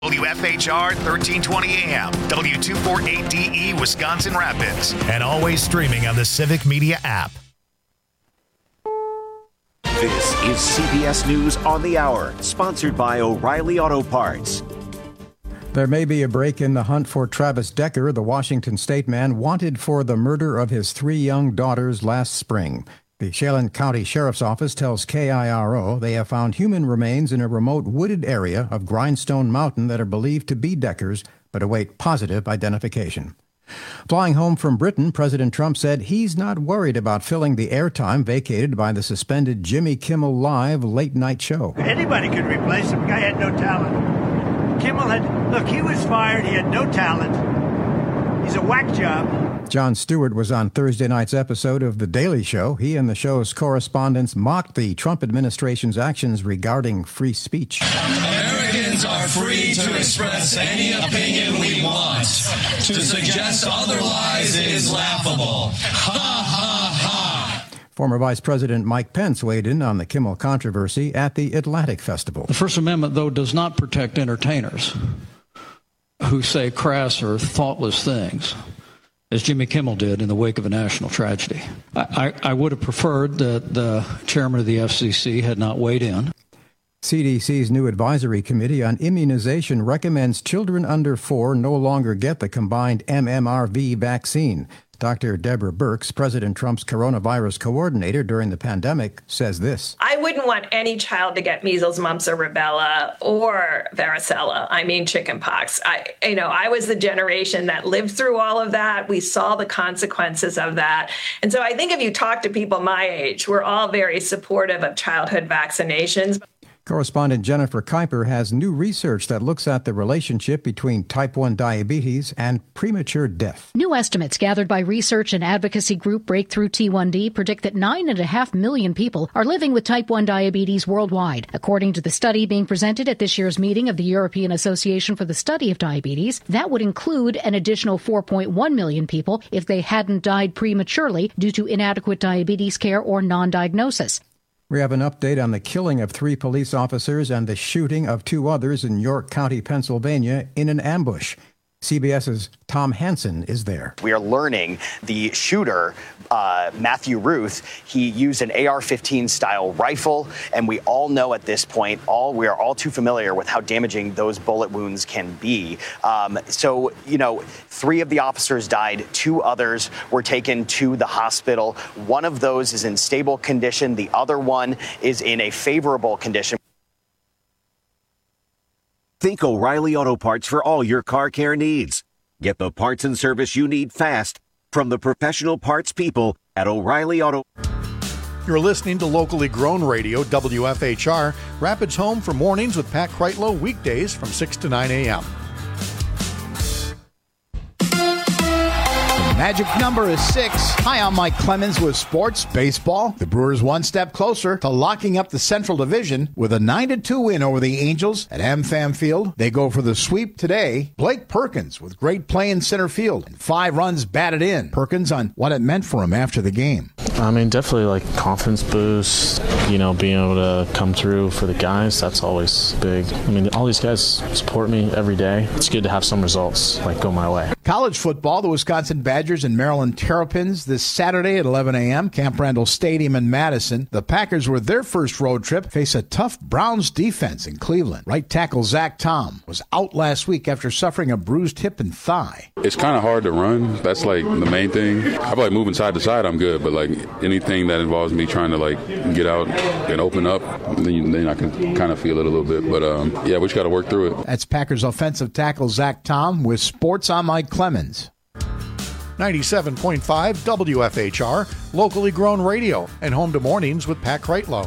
WFHR 1320 AM, W248DE Wisconsin Rapids, and always streaming on the Civic Media app. This is CBS News on the Hour, sponsored by O'Reilly Auto Parts. There may be a break in the hunt for Travis Decker, the Washington State man wanted for the murder of his 3 young daughters last spring. The Chelan County Sheriff's Office tells KIRO they have found human remains in a remote wooded area of Grindstone Mountain that are believed to be Decker's, but await positive identification. Flying home from Britain, President Trump said he's not worried about filling the airtime vacated by the suspended Jimmy Kimmel Live late-night show. Anybody could replace him. The guy had no talent. Kimmel he was fired. He had no talent. He's a whack job. Jon Stewart was on Thursday night's episode of The Daily Show. He and the show's correspondents mocked the Trump administration's actions regarding free speech. Americans are free to express any opinion we want. To suggest otherwise is laughable. Ha, ha, ha. Former Vice President Mike Pence weighed in on the Kimmel controversy at the Atlantic Festival. The First Amendment, though, does not protect entertainers who say crass or thoughtless things, as Jimmy Kimmel did in the wake of a national tragedy. I would have preferred that the chairman of the FCC had not weighed in. CDC's new advisory committee on immunization recommends children under 4 no longer get the combined MMRV vaccine. Dr. Deborah Birx, President Trump's coronavirus coordinator during the pandemic, says this. I wouldn't want any child to get measles, mumps, or rubella, or varicella. I mean, chickenpox. I was the generation that lived through all of that. We saw the consequences of that. And so I think if you talk to people my age, we're all very supportive of childhood vaccinations. Correspondent Jennifer Kuiper has new research that looks at the relationship between type 1 diabetes and premature death. New estimates gathered by research and advocacy group Breakthrough T1D predict that 9.5 million people are living with type 1 diabetes worldwide. According to the study being presented at this year's meeting of the European Association for the Study of Diabetes, that would include an additional 4.1 million people if they hadn't died prematurely due to inadequate diabetes care or non-diagnosis. We have an update on the killing of 3 police officers and the shooting of 2 others in York County, Pennsylvania, in an ambush. CBS's Tom Hansen is there. We are learning the shooter, Matthew Ruth, he used an AR-15 style rifle, and we all know at this point, we are all too familiar with how damaging those bullet wounds can be. 3 of the officers died, 2 others were taken to the hospital. One of those is in stable condition. The other one is in a favorable condition. Think O'Reilly Auto Parts for all your car care needs. Get the parts and service you need fast from the professional parts people at O'Reilly Auto. You're listening to locally grown radio, WFHR, Rapids Home for mornings with Pat Kreitlow, weekdays from 6 to 9 a.m. Magic number is 6. Hi, I'm Mike Clemens with Sports Baseball. The Brewers one step closer to locking up the Central Division with a 9-2 win over the Angels at AmFam Field. They go for the sweep today. Blake Perkins with great play in center field and 5 runs batted in. Perkins on what it meant for him after the game. Definitely confidence boost, being able to come through for the guys, that's always big. All these guys support me every day. It's good to have some results go my way. College football, the Wisconsin Badgers and Maryland Terrapins this Saturday at 11 a.m. Camp Randall Stadium in Madison. The Packers, with their first road trip, face a tough Browns defense in Cleveland. Right tackle Zach Tom was out last week after suffering a bruised hip and thigh. It's kind of hard to run. That's the main thing. I feel moving side to side, I'm good, but anything that involves me trying to get out and open up, then I can kind of feel it a little bit. But we just got to work through it. That's Packers offensive tackle Zach Tom with Sports. I'm Mike Clemens. 97.5 WFHR, locally grown radio, and home to mornings with Pat Kreitlow.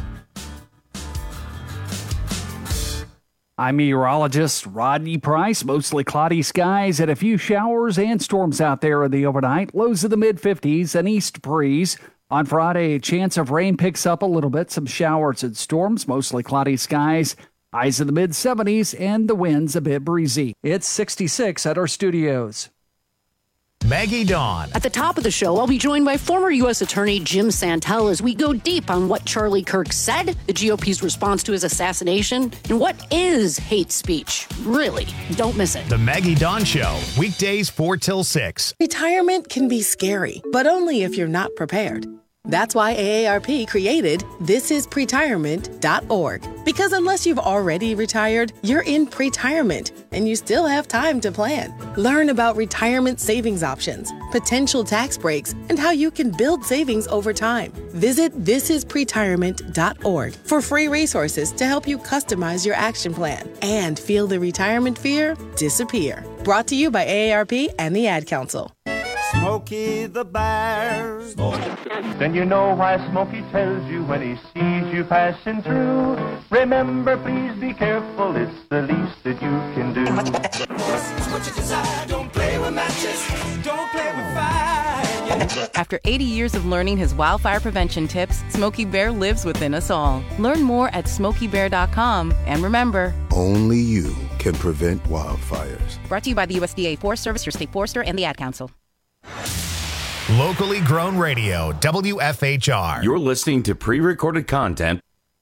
I'm meteorologist Rodney Price. Mostly cloudy skies and a few showers and storms out there in the overnight. Lows of the mid-50s, an east breeze. On Friday, a chance of rain picks up a little bit. Some showers and storms, mostly cloudy skies. Highs in the mid-70s and the winds a bit breezy. It's 66 at our studios. Maggie Dawn. At the top of the show, I'll be joined by former U.S. Attorney Jim Santel as we go deep on what Charlie Kirk said, the GOP's response to his assassination, and what is hate speech. Really, don't miss it. The Maggie Dawn Show, weekdays 4 till 6. Retirement can be scary, but only if you're not prepared. That's why AARP created thisispretirement.org. Because unless you've already retired, you're in pretirement, and you still have time to plan. Learn about retirement savings options, potential tax breaks, and how you can build savings over time. Visit thisispretirement.org for free resources to help you customize your action plan and feel the retirement fear disappear. Brought to you by AARP and the Ad Council. Smokey the Bear. Then you know why Smokey tells you when he sees you passing through. Remember, please be careful, it's the least that you can do. What you desire, don't play with matches, don't play with fire. After 80 years of learning his wildfire prevention tips, Smokey Bear lives within us all. Learn more at SmokeyBear.com. And remember, only you can prevent wildfires. Brought to you by the USDA Forest Service, your state forester, and the Ad Council. Locally grown radio, WFHR. You're listening to pre-recorded content.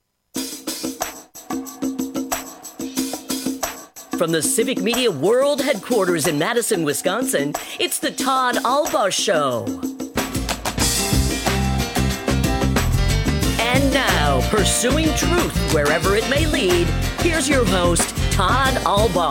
From the Civic Media World Headquarters in Madison, Wisconsin, it's the Todd Alba Show. And now, pursuing truth wherever it may lead, here's your host, Todd Alba.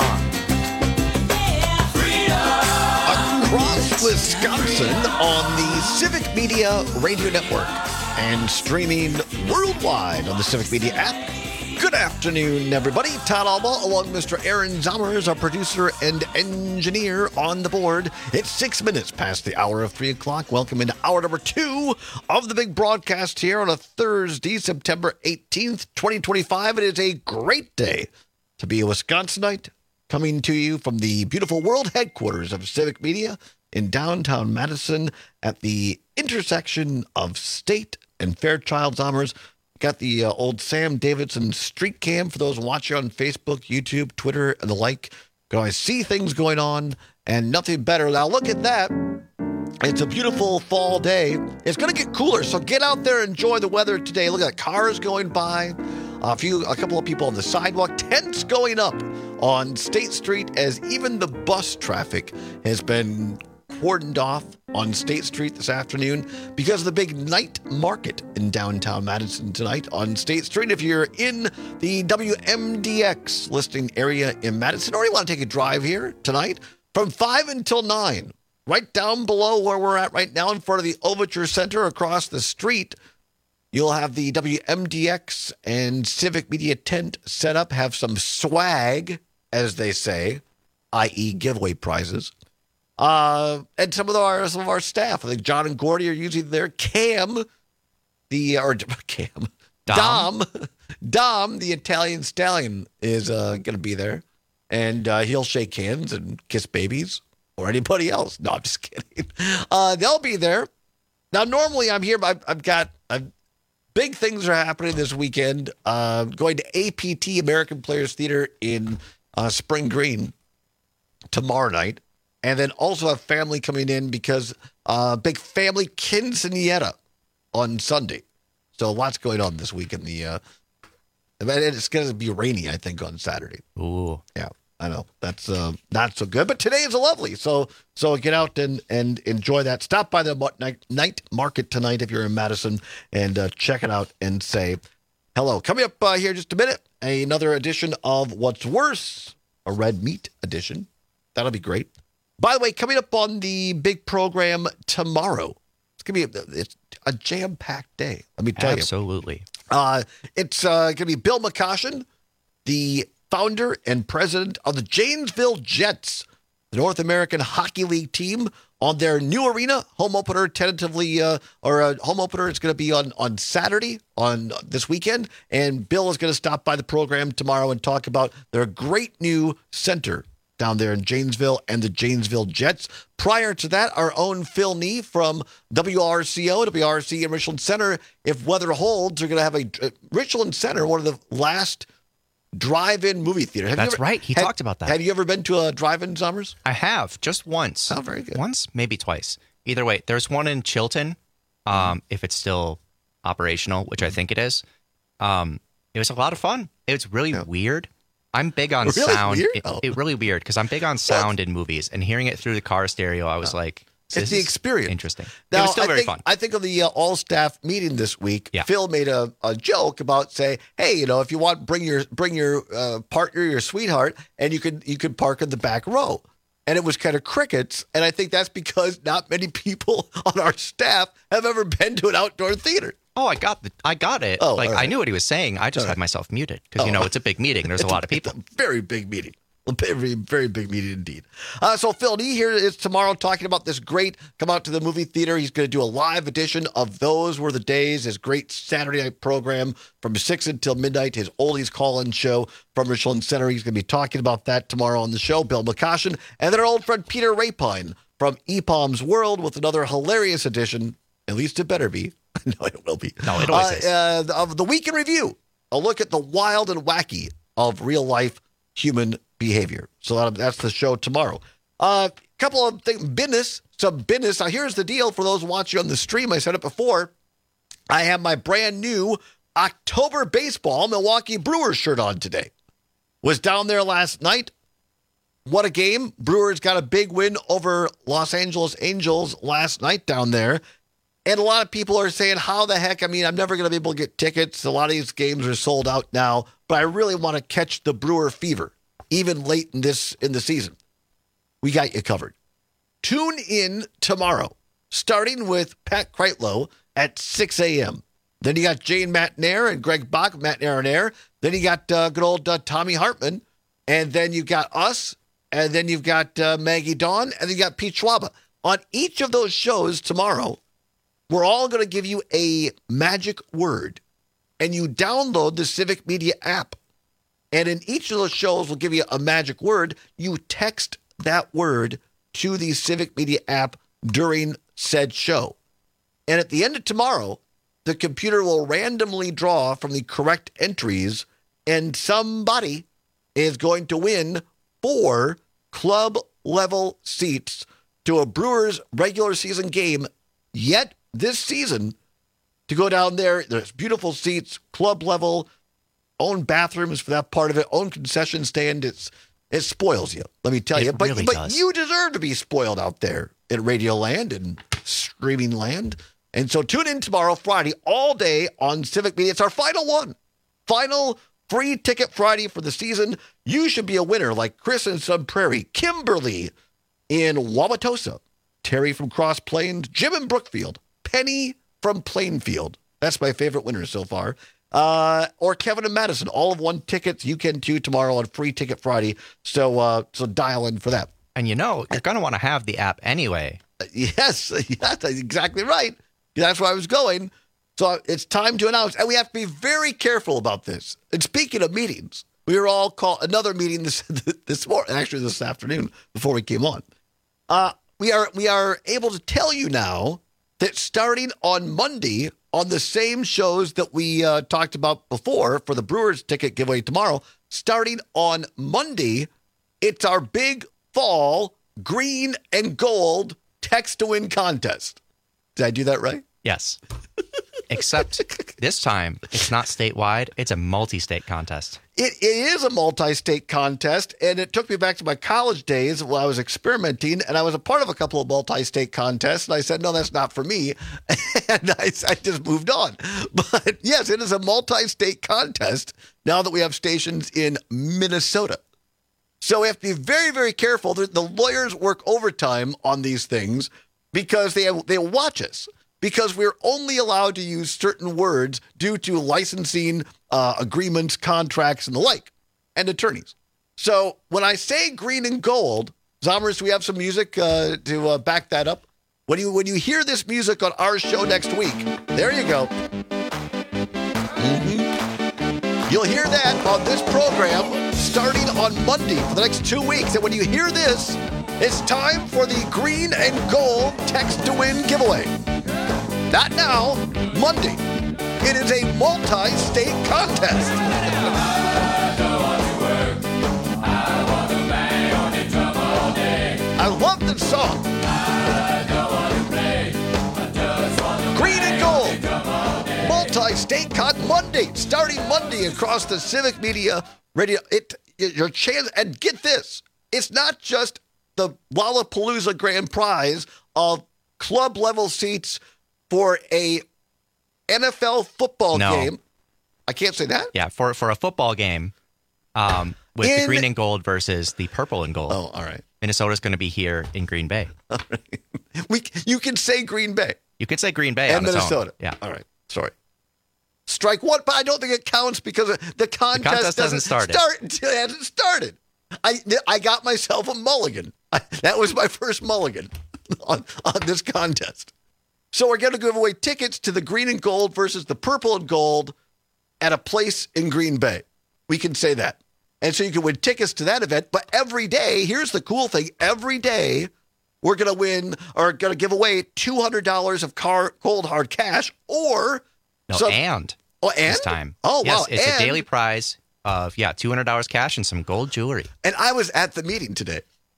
Across Wisconsin on the Civic Media Radio Network and streaming worldwide on the Civic Media app. Good afternoon, everybody. Todd Alba, along with Mr. Aaron Zommers, our producer and engineer on the board. It's 6 minutes past the hour of 3 o'clock. Welcome into hour number 2 of the big broadcast here on a Thursday, September 18th, 2025. It is a great day to be a Wisconsinite, coming to you from the beautiful world headquarters of Civic Media in downtown Madison at the intersection of State and Fairchild Zommers. Got the old Sam Davidson street cam for those watching on Facebook, YouTube, Twitter, and the like. You can always see things going on, and nothing better. Now, look at that. It's a beautiful fall day. It's going to get cooler, so get out there and enjoy the weather today. Look at cars going by, a couple of people on the sidewalk, tents going up on State Street as even the bus traffic has been cordoned off on State Street this afternoon because of the big night market in downtown Madison tonight on State Street. If you're in the WMDX listing area in Madison, or you want to take a drive here tonight from 5 until 9, right down below where we're at right now in front of the Overture Center across the street, you'll have the WMDX and Civic Media tent set up, have some swag, as they say, i.e. giveaway prizes. And some of our staff, I think John and Gordy are usually there. Dom, the Italian stallion, is going to be there. And he'll shake hands and kiss babies or anybody else. No, I'm just kidding. They'll be there. Now, normally I'm here, but I've got big things are happening this weekend. Going to APT, American Players Theater in Spring Green tomorrow night. And then also have family coming in because big family quinceañera on Sunday. So lots going on this week in the it's going to be rainy, I think, on Saturday. Ooh. Yeah, I know. That's not so good. But today is lovely. So get out and enjoy that. Stop by the night market tonight if you're in Madison and check it out and say hello. Coming up here in just a minute, another edition of What's Worse, a red meat edition. That'll be great. By the way, coming up on the big program tomorrow, it's going to be a jam-packed day, let me tell you. Absolutely. It's going to be Bill McCoshen, the founder and president of the Janesville Jets, the North American Hockey League team, on their new arena. Home opener tentatively, home opener is going to be on Saturday, on this weekend. And Bill is going to stop by the program tomorrow and talk about their great new center down there in Janesville and the Janesville Jets. Prior to that, our own Phil Nee from WRCO and Richland Center. If weather holds, they're going to have a Richland Center, one of the last drive-in movie theater. That's right. He talked about that. Have you ever been to a drive-in, Summers? I have, just once. Oh, very good. Once, maybe twice. Either way, there's one in Chilton, if it's still operational, which I think it is. It was a lot of fun. It was really weird. I'm big on sound. It really weird because I'm big on sound in movies, and hearing it through the car stereo, I was like, it's the experience. Interesting. Now, it was still very fun. I think of the all-staff meeting this week. Yeah. Phil made a joke about say, hey, if you want, bring your partner, your sweetheart, and you could park in the back row. And it was kind of crickets. And I think that's because not many people on our staff have ever been to an outdoor theater. Oh, I got it. Oh, right. I knew what he was saying. I just had myself muted because, it's a big meeting. There's a lot of people. It's a very big meeting. A very, very big meeting indeed. So Phil D here is tomorrow talking about this great come out to the movie theater. He's going to do a live edition of Those Were the Days, his great Saturday night program from 6 until midnight, his oldies call-in show from Richland Center. He's going to be talking about that tomorrow on the show. Bill McCoshen and then our old friend Peter Rapine from EPOM's World with another hilarious edition, at least it better be. No, it will be. No, it always is. Of the Week in Review, a look at the wild and wacky of real-life human behavior. So that's the show tomorrow. Couple of things, some business. Now, here's the deal for those watching on the stream. I said it before. I have my brand new October Baseball Milwaukee Brewers shirt on today. Was down there last night. What a game. Brewers got a big win over Los Angeles Angels last night down there. And a lot of people are saying, how the heck? I mean, I'm never going to be able to get tickets. A lot of these games are sold out now, but I really want to catch the Brewer fever, even late in the season. We got you covered. Tune in tomorrow, starting with Pat Kreitlow at 6 a.m. Then you got Jane Matnair and Greg Bach, Matnair on Air. Then you got good old Tommy Hartman. And then you've got us. And then you've got Maggie Dawn. And then you got Pete Schwaba. On each of those shows tomorrow, we're all going to give you a magic word, and you download the Civic Media app. And in each of those shows, we'll give you a magic word. You text that word to the Civic Media app during said show. And at the end of tomorrow, the computer will randomly draw from the correct entries, and somebody is going to win 4 club-level seats to a Brewers regular season game yet this season to go down there. There's beautiful seats, club level, own bathrooms for that part of it, own concession stand. It spoils you, let me tell you. But you deserve to be spoiled out there at Radio Land and streaming land. And so tune in tomorrow, Friday, all day on Civic Media. It's our final one. Final free ticket Friday for the season. You should be a winner like Chris in Sun Prairie, Kimberly in Wauwatosa, Terry from Cross Plains, Jim in Brookfield, Penny from Plainfield. That's my favorite winner so far. Or Kevin and Madison. All of 1 tickets. You can too tomorrow on Free Ticket Friday. So dial in for that. And you're going to want to have the app anyway. Yes, that's exactly right. That's where I was going. So it's time to announce. And we have to be very careful about this. And speaking of meetings, we were all called another meeting this morning, actually this afternoon before we came on. We are able to tell you now that starting on Monday on the same shows that we talked about before for the Brewers ticket giveaway tomorrow, starting on Monday, it's our big fall green and gold text to win contest. Did I do that right? Yes. Except this time, it's not statewide. It's a multi-state contest. It is a multi-state contest, and it took me back to my college days while I was experimenting, and I was a part of a couple of multi-state contests, and I said, no, that's not for me, and I just moved on. But yes, it is a multi-state contest now that we have stations in Minnesota. So we have to be very, very careful. The lawyers work overtime on these things because they watch us. Because we're only allowed to use certain words due to licensing agreements, contracts, and the like, and attorneys. So when I say green and gold, Zommers, do we have some music to back that up? When you hear this music on our show next week, there you go. You'll hear that on this program starting on Monday for the next 2 weeks. And when you hear this, it's time for the green and gold text to win giveaway. Not now, Monday. It is a multi-state contest. I love the song. Green and Gold. Multi-state con Monday. Starting Monday across the Civic Media Radio. Your chance. And get this. It's not just the Lollapalooza Grand Prize of club-level seats for a NFL football game. I can't say that? Yeah, for a football game with the green and gold versus the purple and gold. Oh, all right. Minnesota's going to be here in Green Bay. All right. You can say Green Bay. You could say Green Bay and on its Minnesota. Own. Yeah. All right. Sorry. Strike one, but I don't think it counts because the contest hasn't started. It hasn't started. I got myself a mulligan. That was my first mulligan on this contest. So we're going to give away tickets to the green and gold versus the purple and gold at a place in Green Bay. We can say that. And so you can win tickets to that event. But every day, here's the cool thing. Every day, we're going to win or going to give away $200 of cold hard cash or... and this time. Oh, yes, wow. It's a daily prize of, $200 cash and some gold jewelry. And I was at the meeting today.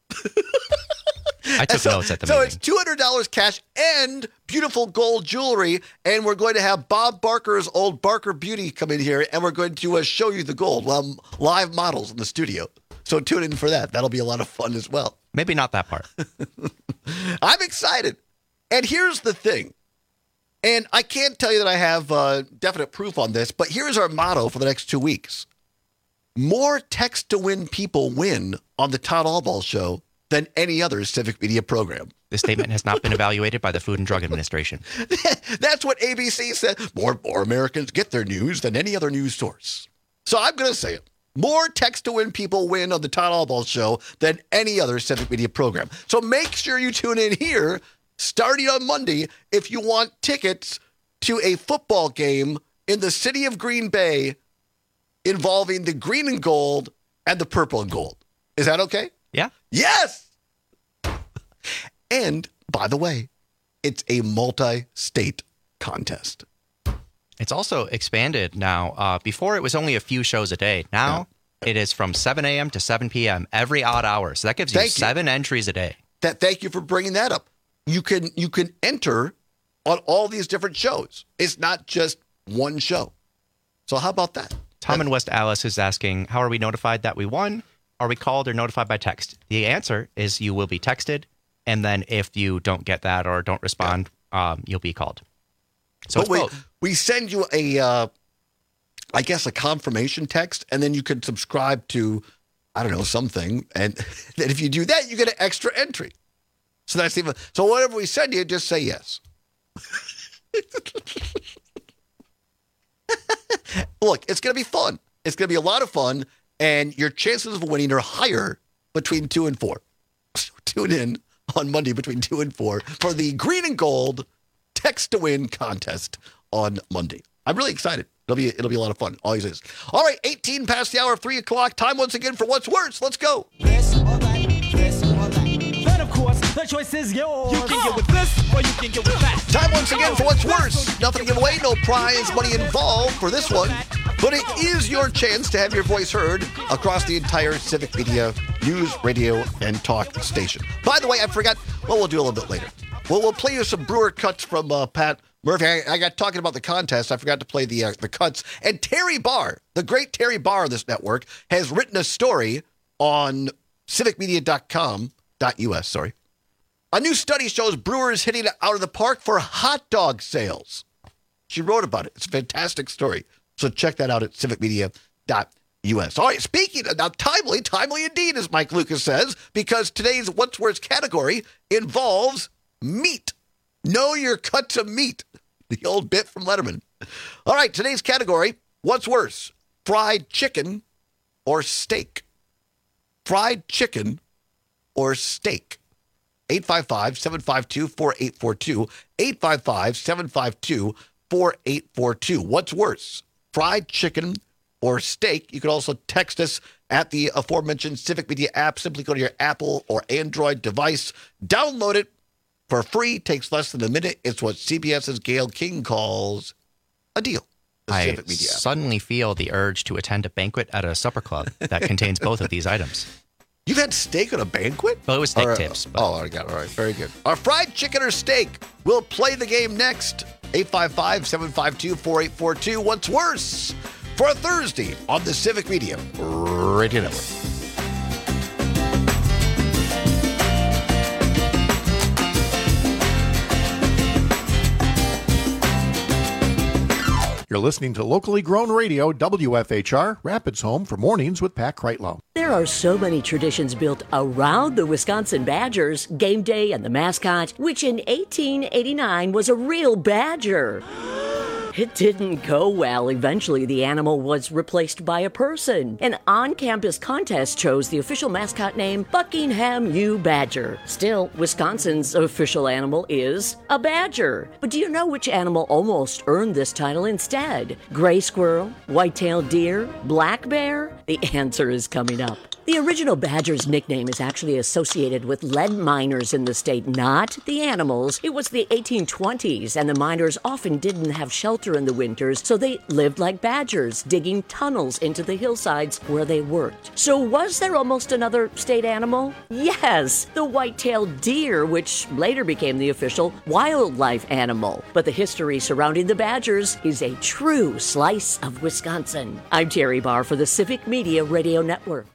I took notes at the meeting. So it's $200 cash and beautiful gold jewelry. And we're going to have Bob Barker's old Barker Beauty come in here, and we're going to show you the gold. Well, live models in the studio. So tune in for that. That'll be a lot of fun as well. Maybe not that part. I'm excited. And here's the thing. And I can't tell you that I have definite proof on this, but here's our motto for the next 2 weeks. More text-to-win people win on the Todd Allball Show than any other civic media program. This statement has not been evaluated by the Food and Drug Administration. That's what ABC said. More Americans get their news than any other news source. So I'm going to say it. More text-to-win people win on the Todd Allball Show than any other civic media program. So make sure you tune in here starting on Monday if you want tickets to a football game in the city of Green Bay involving the green and gold and the purple and gold. Is that okay? Yeah. Yes! And, by the way, it's a multi-state contest. It's also expanded now. Before, it was only a few shows a day. Now, it is from 7 a.m. to 7 p.m. every odd hour. So that gives you 7 entries a day. Thank you for bringing that up. You can enter on all these different shows. It's not just one show. So how about that? Tom in West Allis is asking, how are we notified that we won? Are we called or notified by text? The answer is you will be texted, and then if you don't get that or don't respond, you'll be called. So we send you a confirmation text, and then you can subscribe to, something. And then if you do that, you get an extra entry. So that's even, so whatever we send you, just say yes. Look, it's going to be fun. It's going to be a lot of fun, and your chances of winning are higher between 2 and 4. So tune in on Monday between 2 and 4 for the green and gold text to win contest on Monday. I'm really excited. It'll be a lot of fun. Always is. All right, 18 past the hour of 3 o'clock. Time once again for What's Worse. Let's go. This or that, this or that. Then, of course, the choice is yours. You can get with this or you can get with that. Time once again for What's Worse. Nothing to give away, no prize money involved for this one. But it is your chance to have your voice heard across the entire Civic Media news, radio, and talk station. By the way, I forgot, we'll do a little bit later. Well, we'll play you some Brewer cuts from Pat Murphy. I got talking about the contest. I forgot to play the cuts. And Terry Barr, the great Terry Barr of this network, has written a story on civicmedia.com.us. A new study shows Brewers hitting it out of the park for hot dog sales. She wrote about it. It's a fantastic story. So check that out at civicmedia.us. All right, speaking of now, timely indeed, as Mike Lucas says, because today's What's Worse category involves meat. Know your cuts of meat. The old bit from Letterman. All right, today's category, What's Worse, fried chicken or steak? Fried chicken or steak? 855-752-4842. 855-752-4842. What's worse, fried chicken or steak? You can also text us at the aforementioned Civic Media app. Simply go to your Apple or Android device, download it for free. Takes less than a minute. It's what CBS's Gayle King calls a deal. I suddenly feel the urge to attend a banquet at a supper club that contains both of these items. You've had steak at a banquet? Well, it was steak tips. But. Oh, I got it. All right. Very good. Our fried chicken or steak. We'll play the game next. 855-752-4842. What's worse? For a Thursday on the Civic Media Radio Network. You're listening to locally grown radio, WFHR, Rapids Home for Mornings with Pat Kreitlow. There are so many traditions built around the Wisconsin Badgers, game day and the mascot, which in 1889 was a real badger. It didn't go well. Eventually, the animal was replaced by a person. An on-campus contest chose the official mascot name Buckingham U. Badger. Still, Wisconsin's official animal is a badger. But do you know which animal almost earned this title instead? Gray squirrel, white-tailed deer, black bear? The answer is coming up. The original badger's nickname is actually associated with lead miners in the state, not the animals. It was the 1820s, and the miners often didn't have shelter in the winters, so they lived like badgers, digging tunnels into the hillsides where they worked. So was there almost another state animal? Yes, the white-tailed deer, which later became the official wildlife animal. But the history surrounding the badgers is a true slice of Wisconsin. I'm Terry Barr for the Civic Media Radio Network.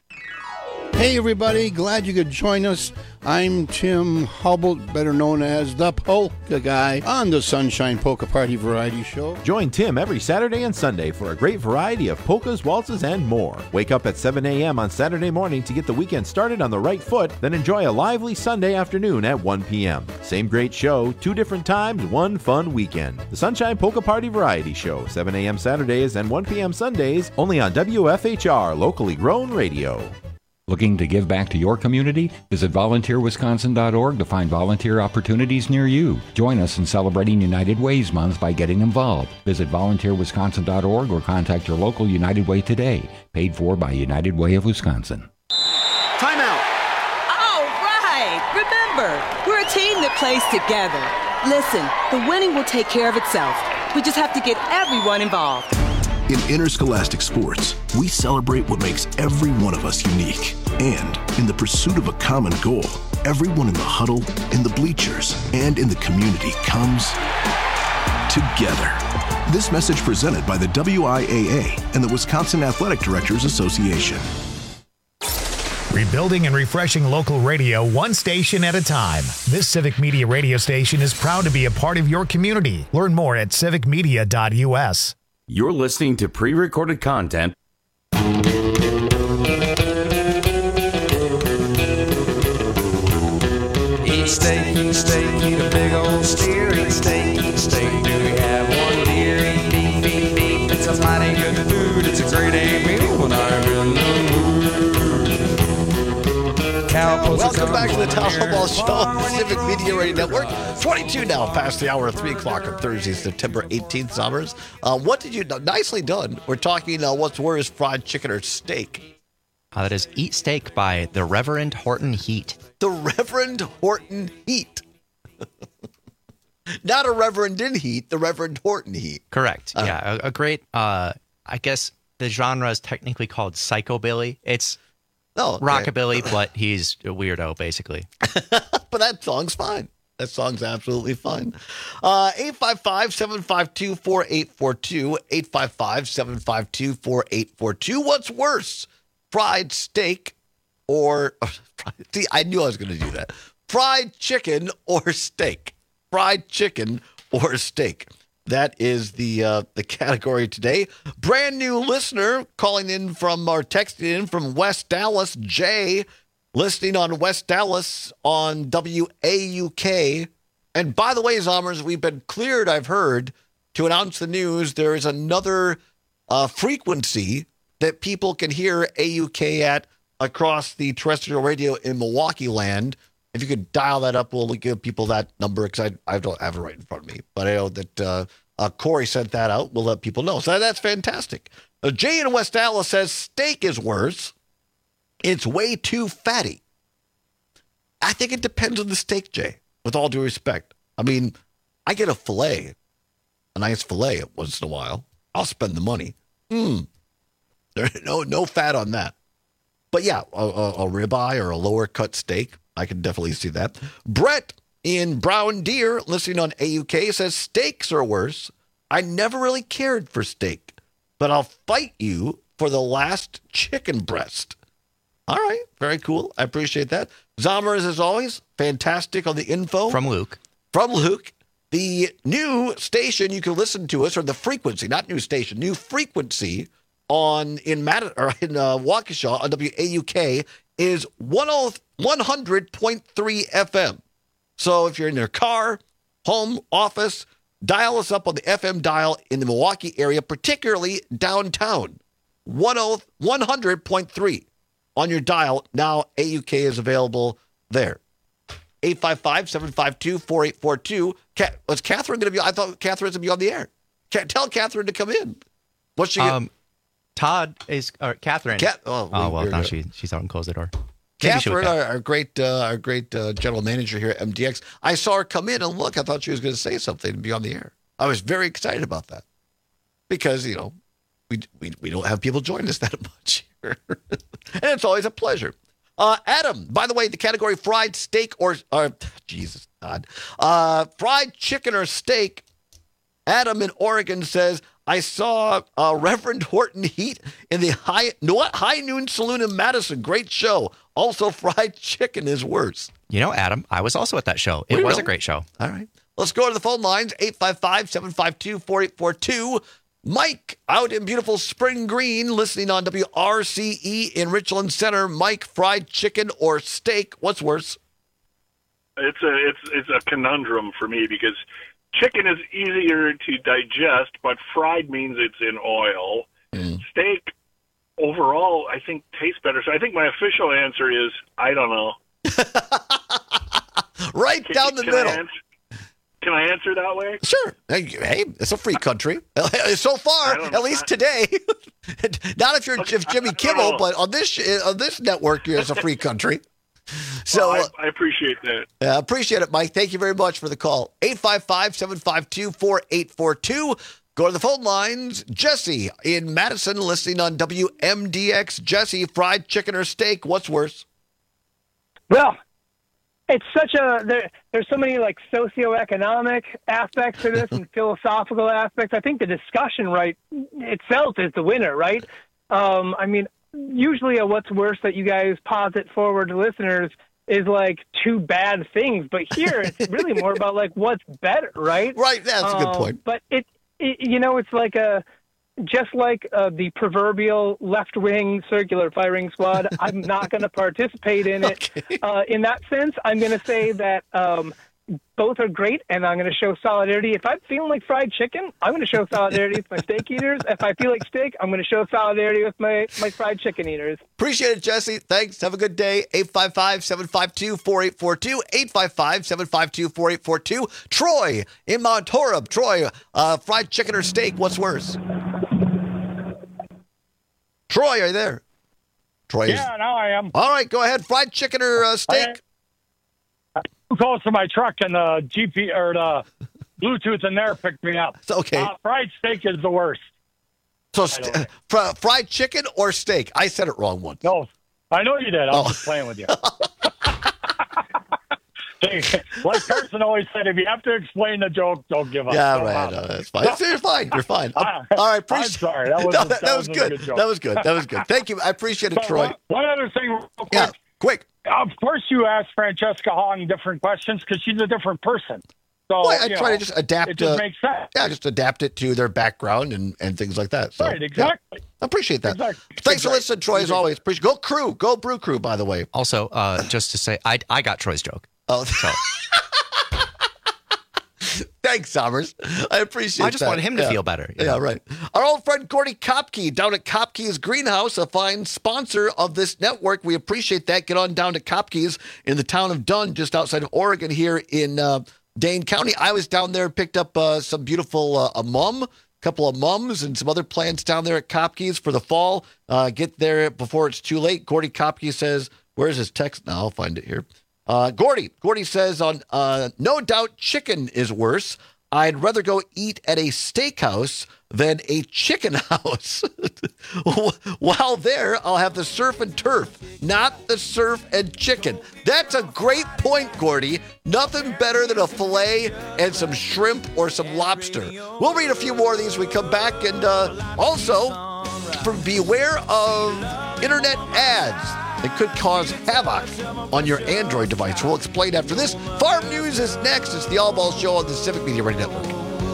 Hey everybody, glad you could join us. I'm Tim Hubble, better known as the Polka Guy, on the Sunshine Polka Party Variety Show. Join Tim every Saturday and Sunday for a great variety of polkas, waltzes, and more. Wake up at 7 a.m. on Saturday morning to get the weekend started on the right foot, then enjoy a lively Sunday afternoon at 1 p.m. Same great show, 2 different times, 1 fun weekend. The Sunshine Polka Party Variety Show, 7 a.m. Saturdays and 1 p.m. Sundays, only on WFHR, locally grown radio. Looking to give back to your community? Visit volunteerwisconsin.org to find volunteer opportunities near you. Join us in celebrating United Ways Month by getting involved. Visit volunteerwisconsin.org or contact your local United Way today. Paid for by United Way of Wisconsin. Timeout. All right. Remember, we're a team that plays together. Listen, the winning will take care of itself. We just have to get everyone involved. In interscholastic sports, we celebrate what makes every one of us unique. And in the pursuit of a common goal, everyone in the huddle, in the bleachers, and in the community comes together. This message presented by the WIAA and the Wisconsin Athletic Directors Association. Rebuilding and refreshing local radio one station at a time. This Civic Media radio station is proud to be a part of your community. Learn more at civicmedia.us. You're listening to pre-recorded content. Eat steak, eat a big old steer. Eat steak, do we have one deer? Eat beef, it's a mighty good food. It's a great meal when I'm in the mood. Welcome back to the Town Hall Ball Show on the Civic Media Radio Network. 22 now, past the hour of 3 o'clock on Thursday, September 18th, Summers. What did you do? Nicely done. We're talking what's worse, fried chicken or steak? That is Eat Steak by the Reverend Horton Heat. The Reverend Horton Heat. Not a Reverend in Heat, the Reverend Horton Heat. Correct. Yeah, a great, I guess the genre is technically called psychobilly. It's rockabilly, but he's a weirdo, basically. But that song's fine. That song's absolutely fine. 855-752-4842. 855-752-4842. What's worse, fried steak or... See, I knew I was going to do that. Fried chicken or steak? Fried chicken or steak? That is the category today. Brand new listener calling in from, or texting in from West Dallas, Jay, listening on West Dallas on WAUK. And by the way, Zommers, we've been cleared, I've heard, to announce the news. There is another frequency that people can hear AUK at across the terrestrial radio in Milwaukee land. If you could dial that up, we'll give people that number because I don't have it right in front of me. But I know that Corey sent that out. We'll let people know. So that's fantastic. Jay in West Dallas says steak is worse. It's way too fatty. I think it depends on the steak, Jay, with all due respect. I mean, I get a filet, a nice filet once in a while. I'll spend the money. There's no fat on that. But yeah, a ribeye or a lower cut steak, I can definitely see that. Brett in Brown Deer, listening on AUK, says steaks are worse. I never really cared for steak, but I'll fight you for the last chicken breast. All right, very cool. I appreciate that. Zommers, as always, fantastic on the info. From Luke. The new station you can listen to us, or the frequency, not new station, new frequency in Waukesha on WAUK is 100.3 FM. So if you're in your car, home, office, dial us up on the FM dial in the Milwaukee area, particularly downtown. 100.3 on your dial. Now AUK is available there. 855-752-4842. Was Catherine going to be? I thought Catherine was going to be on the air. Tell Catherine to come in. What's she? Todd is Catherine. Now she's out and closed the door. Catherine, our great general manager here at MDX. I saw her come in and look. I thought she was going to say something and be on the air. I was very excited about that because we don't have people join us that much here, and it's always a pleasure. Adam, by the way, the category fried steak or Jesus God, fried chicken or steak. Adam in Oregon says, I saw Reverend Horton Heat in the High Noon Saloon in Madison. Great show. Also, fried chicken is worse. Adam, I was also at that show. It was a great show. All right. Let's go to the phone lines, 855-752-4842. Mike out in beautiful Spring Green, listening on WRCE in Richland Center. Mike, fried chicken or steak, what's worse? It's a conundrum for me because chicken is easier to digest, but fried means it's in oil. Steak, overall, I think tastes better. So I think my official answer is, I don't know. Down the middle. Can I answer that way? Sure. Hey, it's a free country. So far, at least today. Not if Jimmy Kimmel, but on this network, it's a free country. So I appreciate that. I appreciate it, Mike. Thank you very much for the call. 855-752-4842. Go to the phone lines. Jesse in Madison, listening on WMDX. Jesse, fried chicken or steak, what's worse? Well, it's such there's so many socioeconomic aspects to this and philosophical aspects. I think the discussion itself is the winner, right? Usually what's worse that you guys posit forward to listeners is two bad things, but here it's really more about what's better, right? Right, that's a good point. But it's just like the proverbial left-wing circular firing squad. I'm not going to participate in it. Okay. In that sense, I'm going to say that both are great, and I'm going to show solidarity. If I'm feeling like fried chicken, I'm going to show solidarity with my steak eaters. If I feel like steak, I'm going to show solidarity with my fried chicken eaters. Appreciate it, Jesse. Thanks. Have a good day. 855-752-4842. 855-752-4842. Troy in Mount Horeb. Troy, fried chicken or steak, what's worse? Troy, are you there? Troy. Yeah, now I am. All right, go ahead. Fried chicken or steak? I'm close to my truck, and the GP or the Bluetooth in there picked me up. Okay. Fried steak is the worst. So fried chicken or steak? I said it wrong once. No, I know you did. I was just playing with you. Like Carson always said, if you have to explain the joke, don't give up. Yeah, right. No, that's fine. You're fine. You're fine. All right. I'm sorry. That was good. That was good. Thank you. I appreciate it, Troy. One other thing real quick. Yeah, quick. Of course, you asked Francesca Hong different questions because she's a different person. So I try to just adapt. It just makes sense. Yeah, just adapt it to their background and things like that. So, right, exactly. Yeah, I appreciate that. Exactly. Thanks for listening, Troy, as always. Appreciate. Go Crew. Go Brew Crew, by the way. Also, just to say, I got Troy's joke. Oh, so. Thanks, Sommers. I appreciate that. I just wanted him to feel better. Yeah, right. Our old friend Gordy Kopke down at Kopke's Greenhouse, a fine sponsor of this network. We appreciate that. Get on down to Kopke's in the town of Dunn, just outside of Oregon here in Dane County. I was down there and picked up some beautiful a couple of mums and some other plants down there at Kopke's for the fall. Get there before it's too late. Gordy Kopke says, where's his text now? I'll find it here. Gordy says no doubt chicken is worse. I'd rather go eat at a steakhouse than a chicken house. While there, I'll have the surf and turf, not the surf and chicken. That's a great point, Gordy. Nothing better than a filet and some shrimp or some lobster. We'll read a few more of these when we come back. And also, beware of internet ads. It could cause havoc on your Android device. We'll explain after this. Farm News is next. It's the All Ball Show on the Civic Media Radio Network.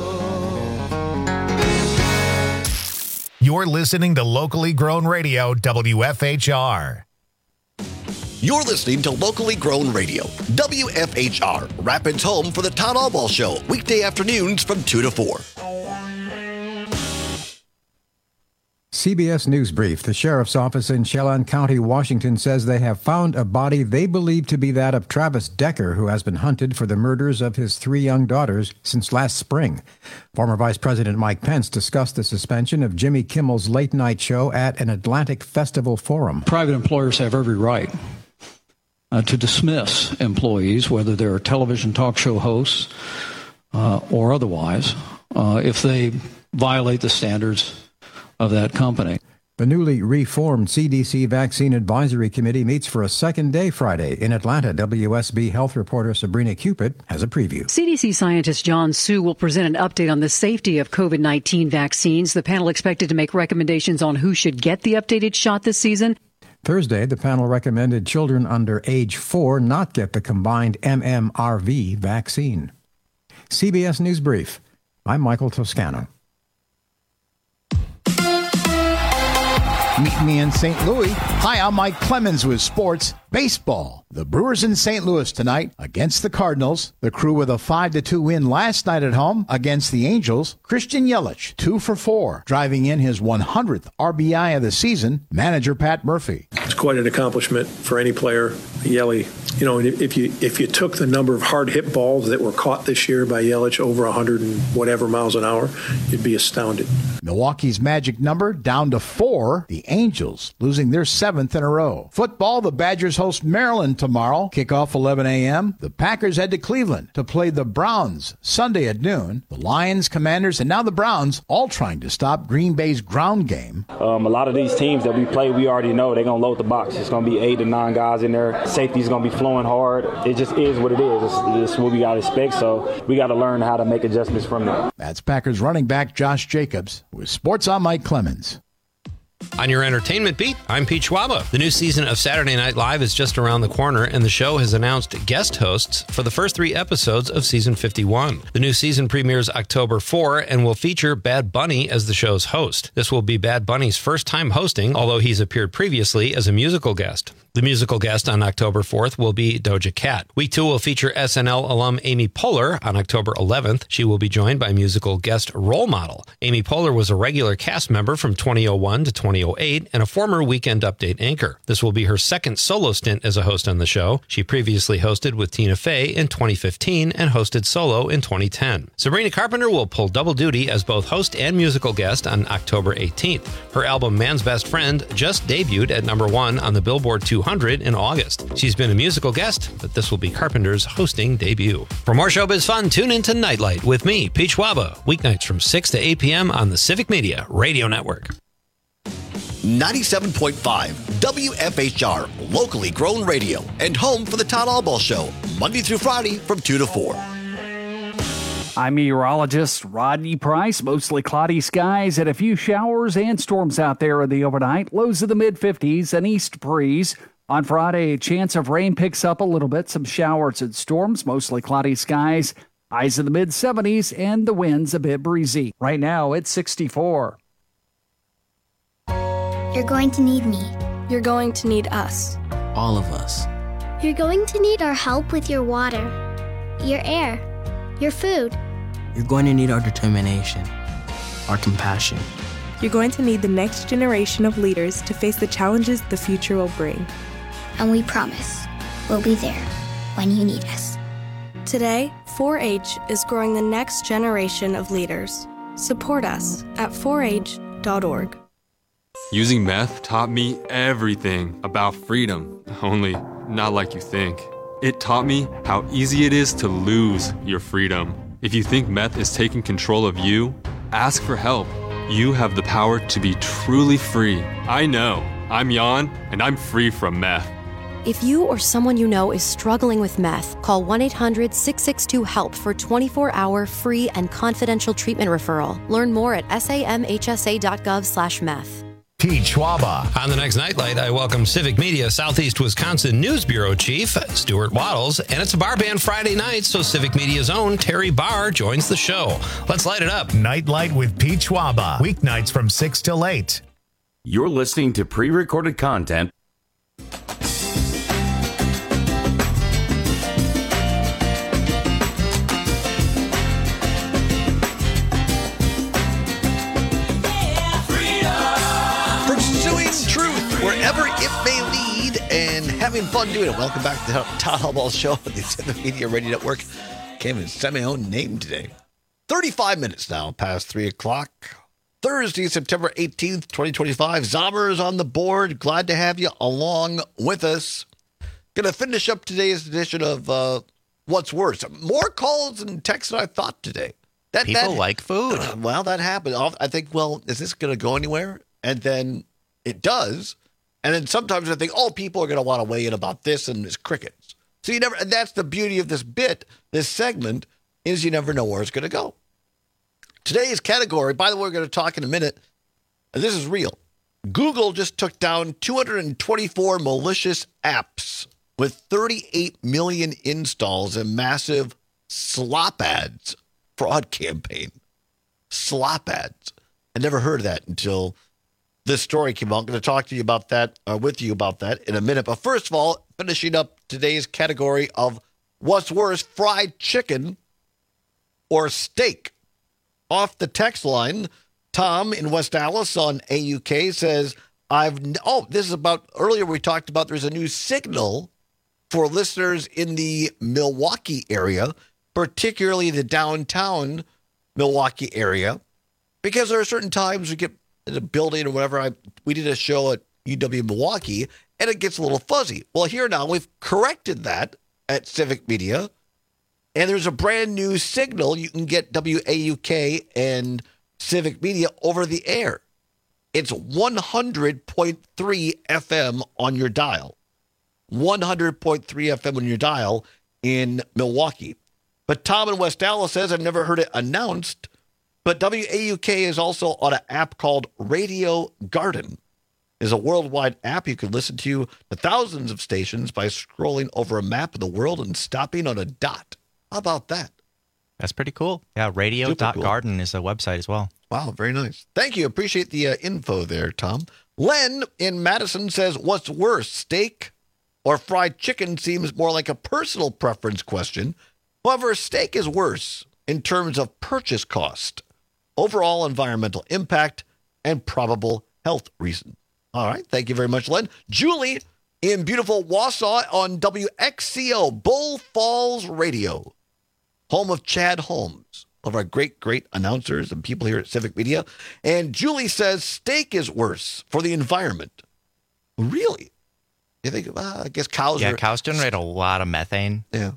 You're listening to locally grown radio, WFHR. You're listening to locally grown radio, WFHR, Rapids home for the Todd Allball Show, weekday afternoons from 2 to 4. CBS News Brief. The Sheriff's Office in Chelan County, Washington says they have found a body they believe to be that of Travis Decker, who has been hunted for the murders of his 3 young daughters since last spring. Former Vice President Mike Pence discussed the suspension of Jimmy Kimmel's late-night show at an Atlantic Festival forum. Private employers have every right to dismiss employees, whether they're television talk show hosts or otherwise, if they violate the standards of that company. The newly reformed CDC Vaccine Advisory Committee meets for a second day Friday in Atlanta. WSB Health reporter Sabrina Cupid has a preview. CDC scientist John Su will present an update on the safety of COVID-19 vaccines. The panel expected to make recommendations on who should get the updated shot this season. Thursday, the panel recommended children under age 4 not get the combined MMRV vaccine. CBS News Brief. I'm Michael Toscano. Meet me in St. Louis. Hi, I'm Mike Clemens with Sports Baseball. The Brewers in St. Louis tonight against the Cardinals. The Crew with a 5-2 win last night at home against the Angels. Christian Yelich, 2 for 4, driving in his 100th RBI of the season. Manager Pat Murphy. It's quite an accomplishment for any player. Yelich, you know, if you took the number of hard hit balls that were caught this year by Yelich over 100 and whatever miles an hour, you'd be astounded. Milwaukee's magic number down to 4. The Angels losing their 7th in a row. Football, the Badgers host Maryland tomorrow. Kickoff 11 a.m. The Packers head to Cleveland to play the Browns Sunday at noon. The Lions, Commanders, and now the Browns all trying to stop Green Bay's ground game. A lot of these teams that we play, we already know they're going to load the box. It's going to be 8 to 9 guys in there. Safety's going to be flowing hard. It just is what it is. It's what we got to expect, so we got to learn how to make adjustments from there. That's Packers running back Josh Jacobs with Sports on Mike Clemens. On your entertainment beat, I'm Pete Schwaba. The new season of Saturday Night Live is just around the corner, and the show has announced guest hosts for the first 3 episodes of season 51. The new season premieres October 4 and will feature Bad Bunny as the show's host. This will be Bad Bunny's first time hosting, although he's appeared previously as a musical guest. The musical guest on October 4th will be Doja Cat. Week 2 will feature SNL alum Amy Poehler on October 11th. She will be joined by musical guest Role Model. Amy Poehler was a regular cast member from 2001 to 2008 and a former Weekend Update anchor. This will be her second solo stint as a host on the show. She previously hosted with Tina Fey in 2015 and hosted solo in 2010. Sabrina Carpenter will pull double duty as both host and musical guest on October 18th. Her album Man's Best Friend just debuted at number 1 on the Billboard 200 in August. She's been a musical guest, but this will be Carpenter's hosting debut. For more showbiz fun, tune into Nightlight with me, Pete Schwaba, weeknights from 6 to 8 p.m. on the Civic Media Radio Network. 97.5 WFHR, locally grown radio, and home for the Todd Allball Show, Monday through Friday from 2 to 4. I'm meteorologist Rodney Price. Mostly cloudy skies and a few showers and storms out there in the overnight. Lows of the mid-50s, an east breeze. On Friday, a chance of rain picks up a little bit. Some showers and storms, mostly cloudy skies. Highs in the mid-70s and the winds a bit breezy. Right now, it's 64. You're going to need me. You're going to need us. All of us. You're going to need our help with your water, your air, your food. You're going to need our determination, our compassion. You're going to need the next generation of leaders to face the challenges the future will bring. And we promise we'll be there when you need us. Today, 4-H is growing the next generation of leaders. Support us at 4h.org. Using meth taught me everything about freedom, only not like you think. It taught me how easy it is to lose your freedom. If you think meth is taking control of you, ask for help. You have the power to be truly free. I know. I'm Jan, and I'm free from meth. If you or someone you know is struggling with meth, call 1-800-662-HELP for 24-hour free and confidential treatment referral. Learn more at samhsa.gov/meth. Pete Schwaba. On the next Nightlight, I welcome Civic Media Southeast Wisconsin News Bureau Chief Stuart Waddles, and it's a bar band Friday night, so Civic Media's own Terry Barr joins the show. Let's light it up. Nightlight with Pete Schwaba. Weeknights from 6 till 8. You're listening to pre-recorded content. Wherever it may lead, and having fun doing it. Welcome back to the Todd Hallball Show on the Civic Media Radio Network. Can't even say my own name today. 35 minutes now past 3 o'clock. Thursday, September 18th, 2025. Zombers on the board. Glad to have you along with us. Going to finish up today's edition of What's Worse. More calls and texts than I thought today. People like food. Well, that happened. I think, well, is this going to go anywhere? And then it does. And then sometimes I think, people are going to want to weigh in about this and this crickets. So you never, and that's the beauty of this segment, is you never know where it's going to go. Today's category, by the way, we're going to talk in a minute, and this is real. Google just took down 224 malicious apps with 38 million installs and massive slop ads fraud campaign. Slop ads. I never heard of that until this story came out. I'm going to talk to you about that, with you about that in a minute. But first of all, finishing up today's category of what's worse, fried chicken or steak. Off the text line, Tom in West Allis on AUK says, this is about, earlier we talked about there's a new signal for listeners in the Milwaukee area, particularly the downtown Milwaukee area, because there are certain times we get in a building or whatever. We did a show at UW Milwaukee, and it gets a little fuzzy. Well, here now we've corrected that at Civic Media, and there's a brand new signal. You can get WAUK and Civic Media over the air. It's 100.3 FM on your dial. 100.3 FM on your dial in Milwaukee. But Tom in West Dallas says, I've never heard it announced, but WAUK is also on an app called Radio Garden. It's a worldwide app you can listen to thousands of stations by scrolling over a map of the world and stopping on a dot. How about that? That's pretty cool. Yeah, radio.garden is a website as well. Wow, very nice. Thank you. Appreciate the info there, Tom. Len in Madison says, what's worse, steak or fried chicken? Seems more like a personal preference question. However, steak is worse in terms of purchase cost, overall environmental impact, and probable health reasons. All right. Thank you very much, Len. Julie in beautiful Wausau on WXCO, Bull Falls Radio, home of Chad Holmes, one of our great, great announcers and people here at Civic Media. And Julie says steak is worse for the environment. Really? You think, I guess cows are... Yeah, cows generate a lot of methane. Yeah.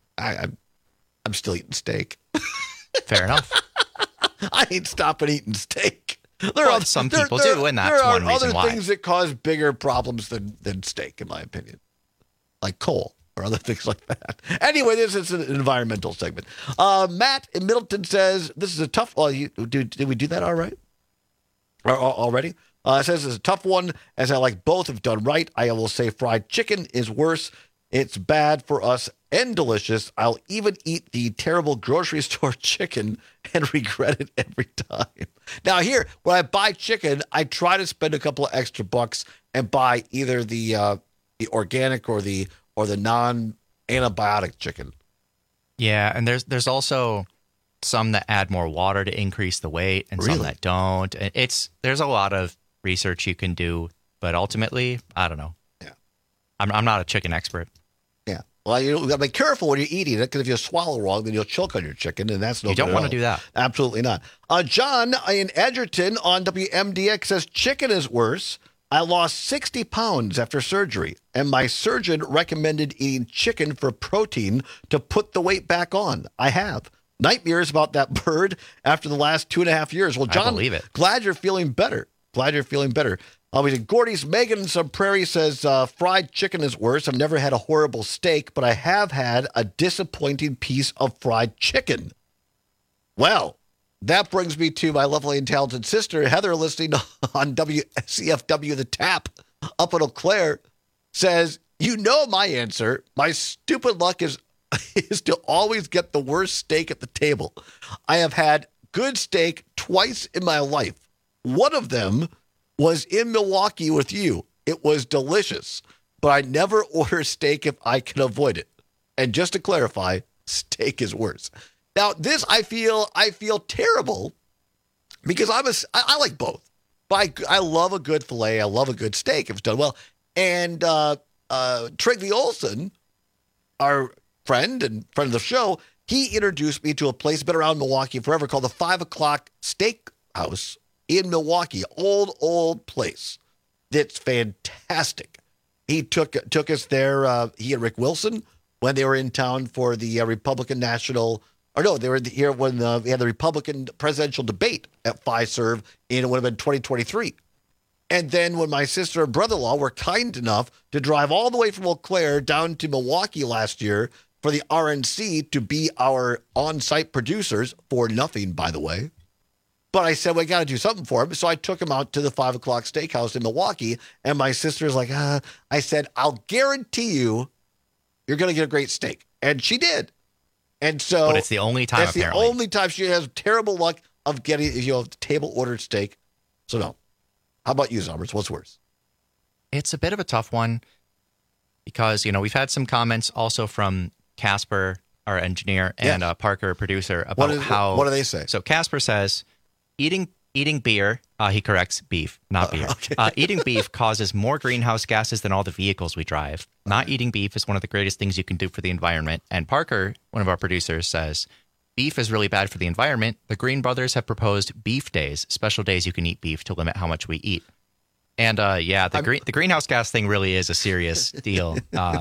I'm still eating steak. Fair enough. I ain't stopping eating steak. Some people do, and that's one reason why. There are other things that cause bigger problems than steak, in my opinion, like coal or other things like that. Anyway, this is an environmental segment. Matt in Middleton says, this is a tough one. Did we do that all right? Already? Says it's a tough one, as I like both have done right. I will say fried chicken is worse. It's bad for us and delicious. I'll even eat the terrible grocery store chicken and regret it every time. Now here, when I buy chicken, I try to spend a couple of extra bucks and buy either the organic or the non-antibiotic chicken. Yeah, and there's also some that add more water to increase the weight, and some that don't. There's a lot of research you can do, but ultimately, I don't know. Yeah, I'm not a chicken expert. Yeah. Well, you got to be careful when you're eating it, because if you swallow wrong, then you'll choke on your chicken, and that's no good. You don't want to do that. Absolutely not. John in Edgerton on WMDX says chicken is worse. I lost 60 pounds after surgery, and my surgeon recommended eating chicken for protein to put the weight back on. I have. nightmares about that bird after the last 2.5 years. Well, John, I believe it. Glad you're feeling better. We did Gordy's Megan in Sub Prairie says fried chicken is worse. I've never had a horrible steak, but I have had a disappointing piece of fried chicken. Well, that brings me to my lovely and talented sister, Heather, listening on WCFW The Tap up in Eau Claire, says, you know my answer. My stupid luck is to always get the worst steak at the table. I have had good steak twice in my life. One of them was in Milwaukee with you. It was delicious, but I never order steak if I can avoid it. And just to clarify, steak is worse. Now, this I feel terrible because I like both. But I love a good filet. I love a good steak if it's done well. And Tringley Olsen, our friend and friend of the show, he introduced me to a place been around Milwaukee forever called the 5 O'Clock Steakhouse in Milwaukee. Old place. That's fantastic. He took us there. He and Rick Wilson when they were in town for the Republican National. Or no, they were here when we had the Republican presidential debate at Fiserv in, it would have been 2023. And then when my sister and brother-in-law were kind enough to drive all the way from Eau Claire down to Milwaukee last year for the RNC to be our on-site producers, for nothing, by the way. But I said, we got to do something for him. So I took him out to the 5 O'Clock Steakhouse in Milwaukee. And my sister's like, I said, I'll guarantee you're going to get a great steak. And she did. And so, but it's the only time. That's apparently the only time she has terrible luck of getting a table ordered steak. So no. How about you, Zombers? What's worse? It's a bit of a tough one because we've had some comments also from Casper, our engineer, and Parker, producer, about how. What do they say? So Casper says, eating beer. He corrects beef, not beer. Okay. Eating beef causes more greenhouse gases than all the vehicles we drive. Not eating beef is one of the greatest things you can do for the environment. And Parker, one of our producers, says, beef is really bad for the environment. The Green Brothers have proposed beef days, special days you can eat beef to limit how much we eat. And the greenhouse gas thing really is a serious deal.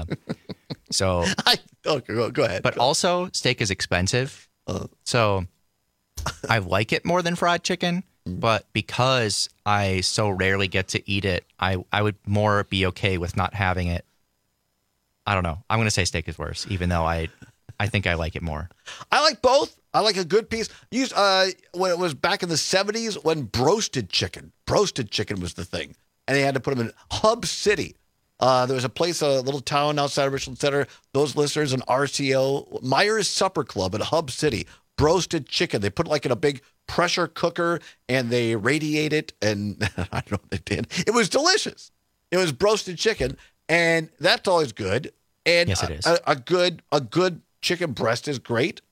Go ahead. But also, steak is expensive. So I like it more than fried chicken. But because I so rarely get to eat it, I would more be okay with not having it. I don't know. I'm going to say steak is worse, even though I think I like it more. I like both. I like a good piece. When it was back in the 70s, when broasted chicken was the thing. And they had to put them in Hub City. There was a place, a little town outside of Richland Center. Those listeners in RCO, Myers Supper Club in Hub City, broasted chicken. They put it like in a big pressure cooker and they radiate it. And I don't know what they did. It was delicious. It was broasted chicken. And that's always good. And yes, it is. A good chicken breast is great.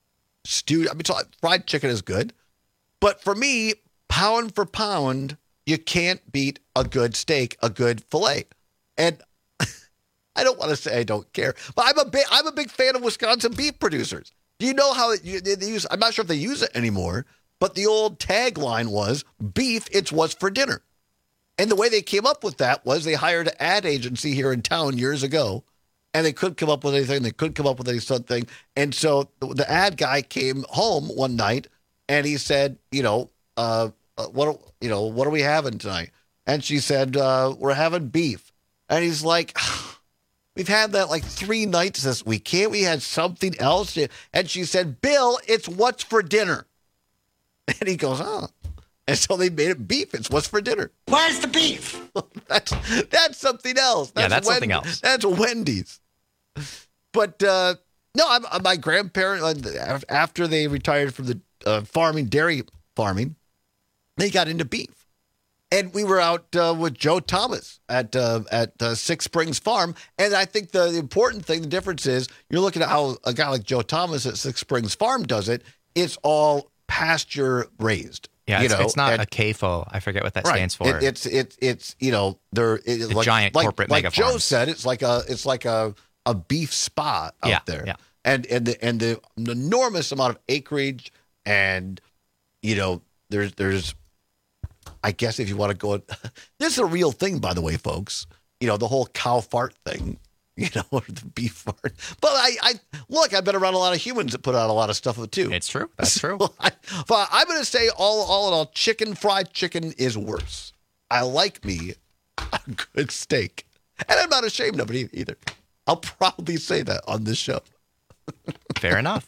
Fried chicken is good. But for me, pound for pound, you can't beat a good steak, a good filet. And I don't want to say I don't care, but I'm a big fan of Wisconsin beef producers. Do you know how they use? I'm not sure if they use it anymore, but the old tagline was "Beef, it's what's for dinner." And the way they came up with that was they hired an ad agency here in town years ago, and they couldn't come up with anything. They couldn't come up with anything. And so the ad guy came home one night and he said, what are we having tonight? And she said, we're having beef. And he's like, we've had that like 3 nights this week. Can't we have something else? And she said, Bill, it's what's for dinner. And he goes, oh. And so they made it beef. It's what's for dinner. Where's the beef? That's something else. That's something else. That's Wendy's. But no, my grandparents, after they retired from the dairy farming, they got into beef. And we were out with Joe Thomas at Six Springs Farm. And I think the important thing, the difference is you're looking at how a guy like Joe Thomas at Six Springs Farm does it. It's all pasture raised. Yeah, it's not a CAFO. I forget what that stands for. It's like, giant corporate mega like Joe farms. said, it's like a beef spa out there. Yeah. And the enormous amount of acreage and there's I guess if you want to go, this is a real thing, by the way, folks. The whole cow fart thing, or the beef fart. But Look, I've been around a lot of humans that put out a lot of stuff too. It's true. That's true. I'm going to say all in all, fried chicken is worse. I like me a good steak. And I'm not ashamed of it either. I'll probably say that on this show. Fair enough.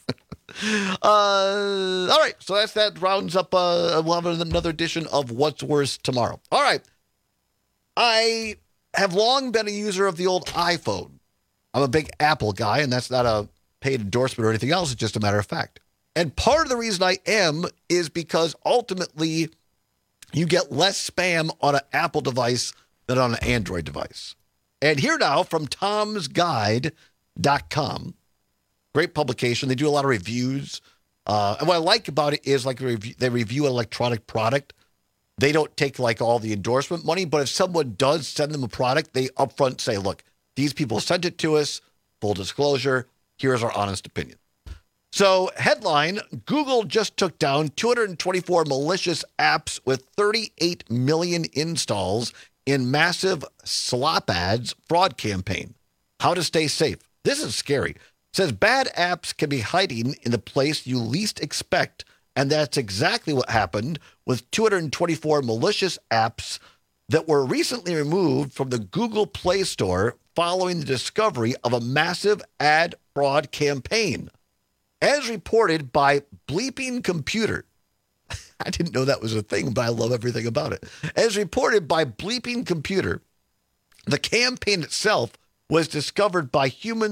All right. So that rounds up. We'll have another edition of What's Worse tomorrow. All right. I have long been a user of the old iPhone. I'm a big Apple guy, and that's not a paid endorsement or anything else. It's just a matter of fact. And part of the reason I am is because ultimately you get less spam on an Apple device than on an Android device. And here now from Tom'sGuide.com. Great publication. They do a lot of reviews. And what I like about it is like they review an electronic product. They don't take like all the endorsement money, but if someone does send them a product, they upfront say, look, these people sent it to us. Full disclosure. Here's our honest opinion. So headline, Google just took down 224 malicious apps with 38 million installs in massive slop ads fraud campaign. How to stay safe. This is scary. It says bad apps can be hiding in the place you least expect. And that's exactly what happened with 224 malicious apps that were recently removed from the Google Play Store following the discovery of a massive ad fraud campaign. As reported by Bleeping Computer. I didn't know that was a thing, but I love everything about it. As reported by Bleeping Computer, the campaign itself was discovered by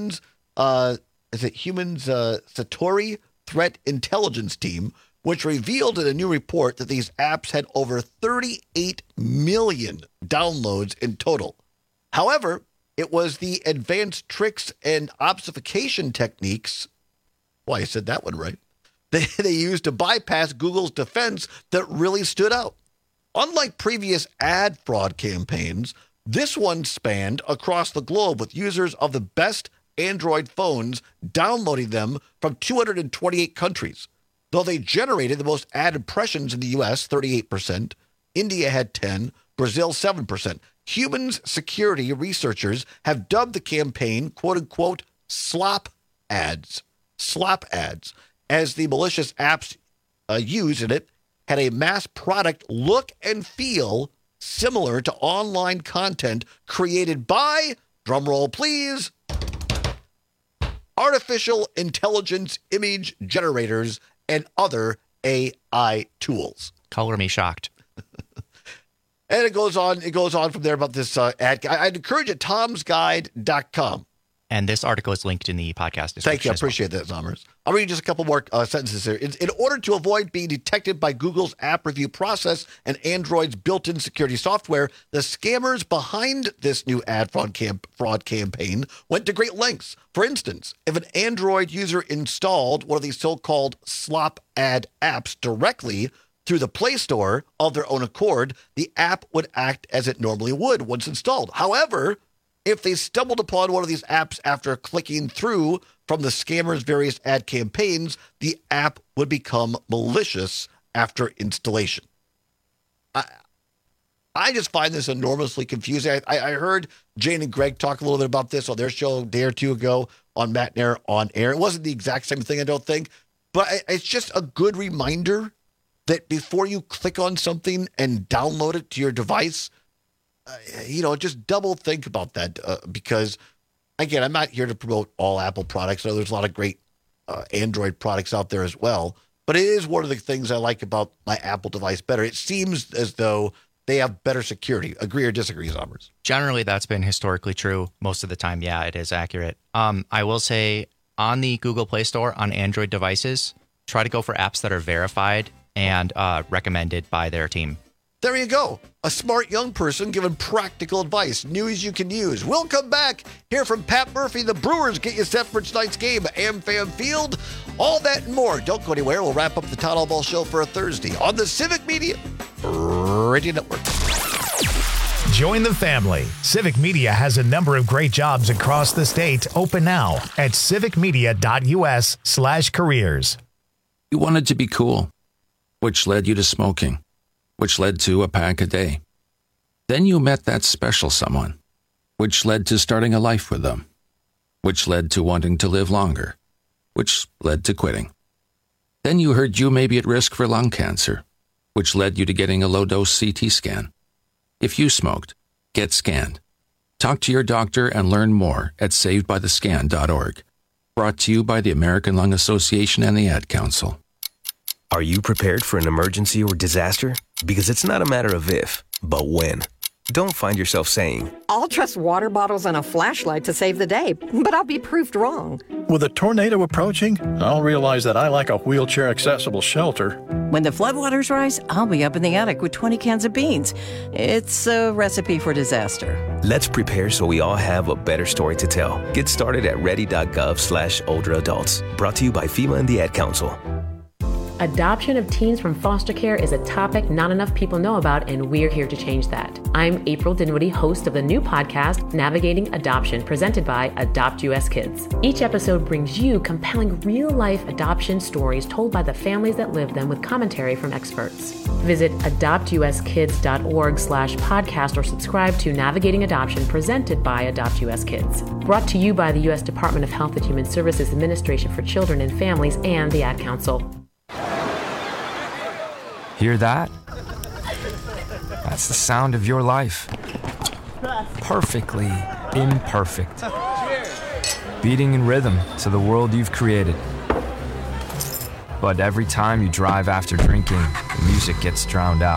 Satori Threat Intelligence Team, which revealed in a new report that these apps had over 38 million downloads in total. However, it was the advanced tricks and obfuscation techniques, well, I said that one right, they used to bypass Google's defense that really stood out. Unlike previous ad fraud campaigns, this one spanned across the globe with users of the best Android phones downloading them from 228 countries. Though they generated the most ad impressions in the U.S., 38%, India had 10%, Brazil 7%. Humans security researchers have dubbed the campaign, quote-unquote, slop ads, as the malicious apps used in it had a mass product look and feel similar to online content created by, drumroll please, artificial intelligence image generators and other AI tools. Color me shocked. And it goes on from there about this ad. I'd encourage it, Tom'sGuide.com. And this article is linked in the podcast description. Thank you. I appreciate that, Zommers. I'll read just a couple more sentences here. In order to avoid being detected by Google's app review process and Android's built-in security software, the scammers behind this new ad fraud campaign went to great lengths. For instance, if an Android user installed one of these so-called slop ad apps directly through the Play Store of their own accord, the app would act as it normally would once installed. However, if they stumbled upon one of these apps after clicking through from the scammer's various ad campaigns, the app would become malicious after installation. I just find this enormously confusing. I heard Jane and Greg talk a little bit about this on their show a day or two ago on Matt Nair on air. It wasn't the exact same thing, I don't think, but it's just a good reminder that before you click on something and download it to your device, just double think about that because, again, I'm not here to promote all Apple products. I know there's a lot of great Android products out there as well, but it is one of the things I like about my Apple device better. It seems as though they have better security. Agree or disagree, Zommers? Generally, that's been historically true. Most of the time, yeah, it is accurate. I will say on the Google Play Store on Android devices, try to go for apps that are verified and recommended by their team. There you go. A smart young person giving practical advice. News you can use. We'll come back. Hear from Pat Murphy. The Brewers get you set for tonight's game at AmFam Field. All that and more. Don't go anywhere. We'll wrap up the Todd All Ball Show for a Thursday on the Civic Media Radio Network. Join the family. Civic Media has a number of great jobs across the state open now at civicmedia.us/careers. You wanted to be cool, which led you to smoking, which led to a pack a day. Then you met that special someone, which led to starting a life with them, which led to wanting to live longer. which led to quitting. Then you heard you may be at risk for lung cancer, which led you to getting a low-dose CT scan. If you smoked, get scanned. Talk to your doctor and learn more at savedbythescan.org. Brought to you by the American Lung Association and the Ad Council. Are you prepared for an emergency or disaster? Because it's not a matter of if, but when. Don't find yourself saying, I'll trust water bottles and a flashlight to save the day, but I'll be proved wrong. With a tornado approaching, I'll realize that I lack a wheelchair-accessible shelter. When the floodwaters rise, I'll be up in the attic with 20 cans of beans. It's a recipe for disaster. Let's prepare so we all have a better story to tell. Get started at ready.gov/older adults. Brought to you by FEMA and the Ad Council. Adoption of teens from foster care is a topic not enough people know about, and we're here to change that. I'm April Dinwiddie, host of the new podcast, Navigating Adoption, presented by Adopt US Kids. Each episode brings you compelling real-life adoption stories told by the families that live them with commentary from experts. Visit adoptuskids.org/podcast or subscribe to Navigating Adoption, presented by Adopt US Kids. Brought to you by the U.S. Department of Health and Human Services Administration for Children and Families and the Ad Council. Hear that? That's the sound of your life. Perfectly imperfect. Beating in rhythm to the world you've created. But every time you drive after drinking, the music gets drowned out.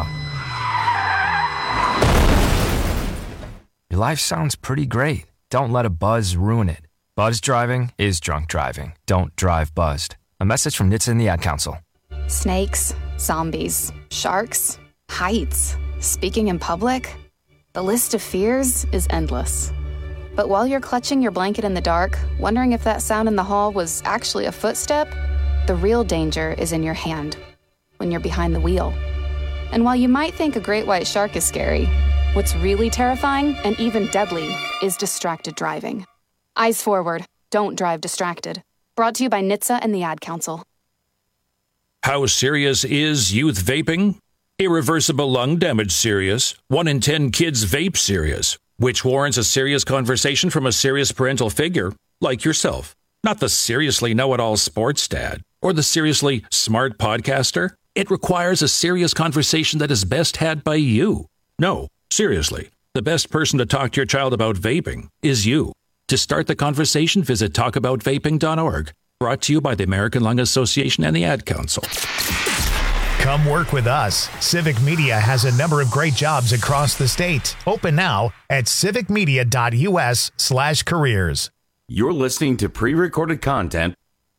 Your life sounds pretty great. Don't let a buzz ruin it. Buzz driving is drunk driving. Don't drive buzzed. A message from NHTSA and the Ad Council. Snakes, zombies, sharks, heights, speaking in public. The list of fears is endless. But while you're clutching your blanket in the dark, wondering if that sound in the hall was actually a footstep, the real danger is in your hand, when you're behind the wheel. And while you might think a great white shark is scary, what's really terrifying and even deadly is distracted driving. Eyes forward, don't drive distracted. Brought to you by NHTSA and the Ad Council. How serious is youth vaping? Irreversible lung damage serious. 1 in 10 kids vape serious, which warrants a serious conversation from a serious parental figure like yourself. Not the seriously know-it-all sports dad or the seriously smart podcaster. It requires a serious conversation that is best had by you. No, seriously, the best person to talk to your child about vaping is you. To start the conversation, visit talkaboutvaping.org. Brought to you by the American Lung Association and the Ad Council. Come work with us. Civic Media has a number of great jobs across the state. Open now at civicmedia.us/careers. You're listening to pre-recorded content.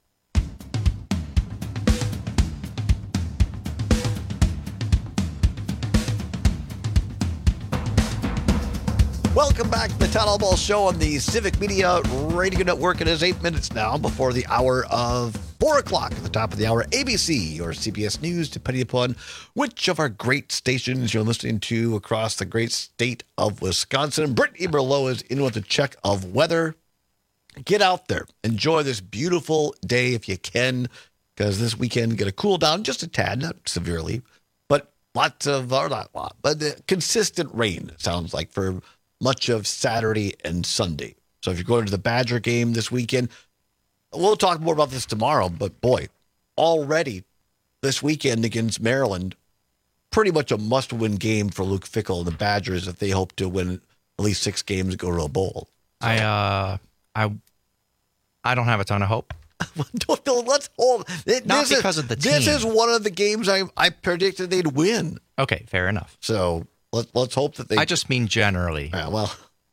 Welcome back to the Town Hall Ball Show on the Civic Media Radio Network. It is 8 minutes now before the hour of 4 o'clock. At the top of the hour, ABC or CBS News, depending upon which of our great stations you're listening to across the great state of Wisconsin. Brittany Merlot is in with a check of weather. Get out there. Enjoy this beautiful day if you can, because this weekend going to cool down just a tad, not severely, but lots of, or not a lot, but consistent rain, it sounds like, for much of Saturday and Sunday. So if you're going to the Badger game this weekend, we'll talk more about this tomorrow, but boy, already this weekend against Maryland, pretty much a must-win game for Luke Fickell and the Badgers if they hope to win at least 6 games and go to a bowl. So. I don't have a ton of hope. Let's hold. Not because of the team. This is one of the games I predicted they'd win. Okay, fair enough. So let's hope that they. I just mean generally. Yeah, well,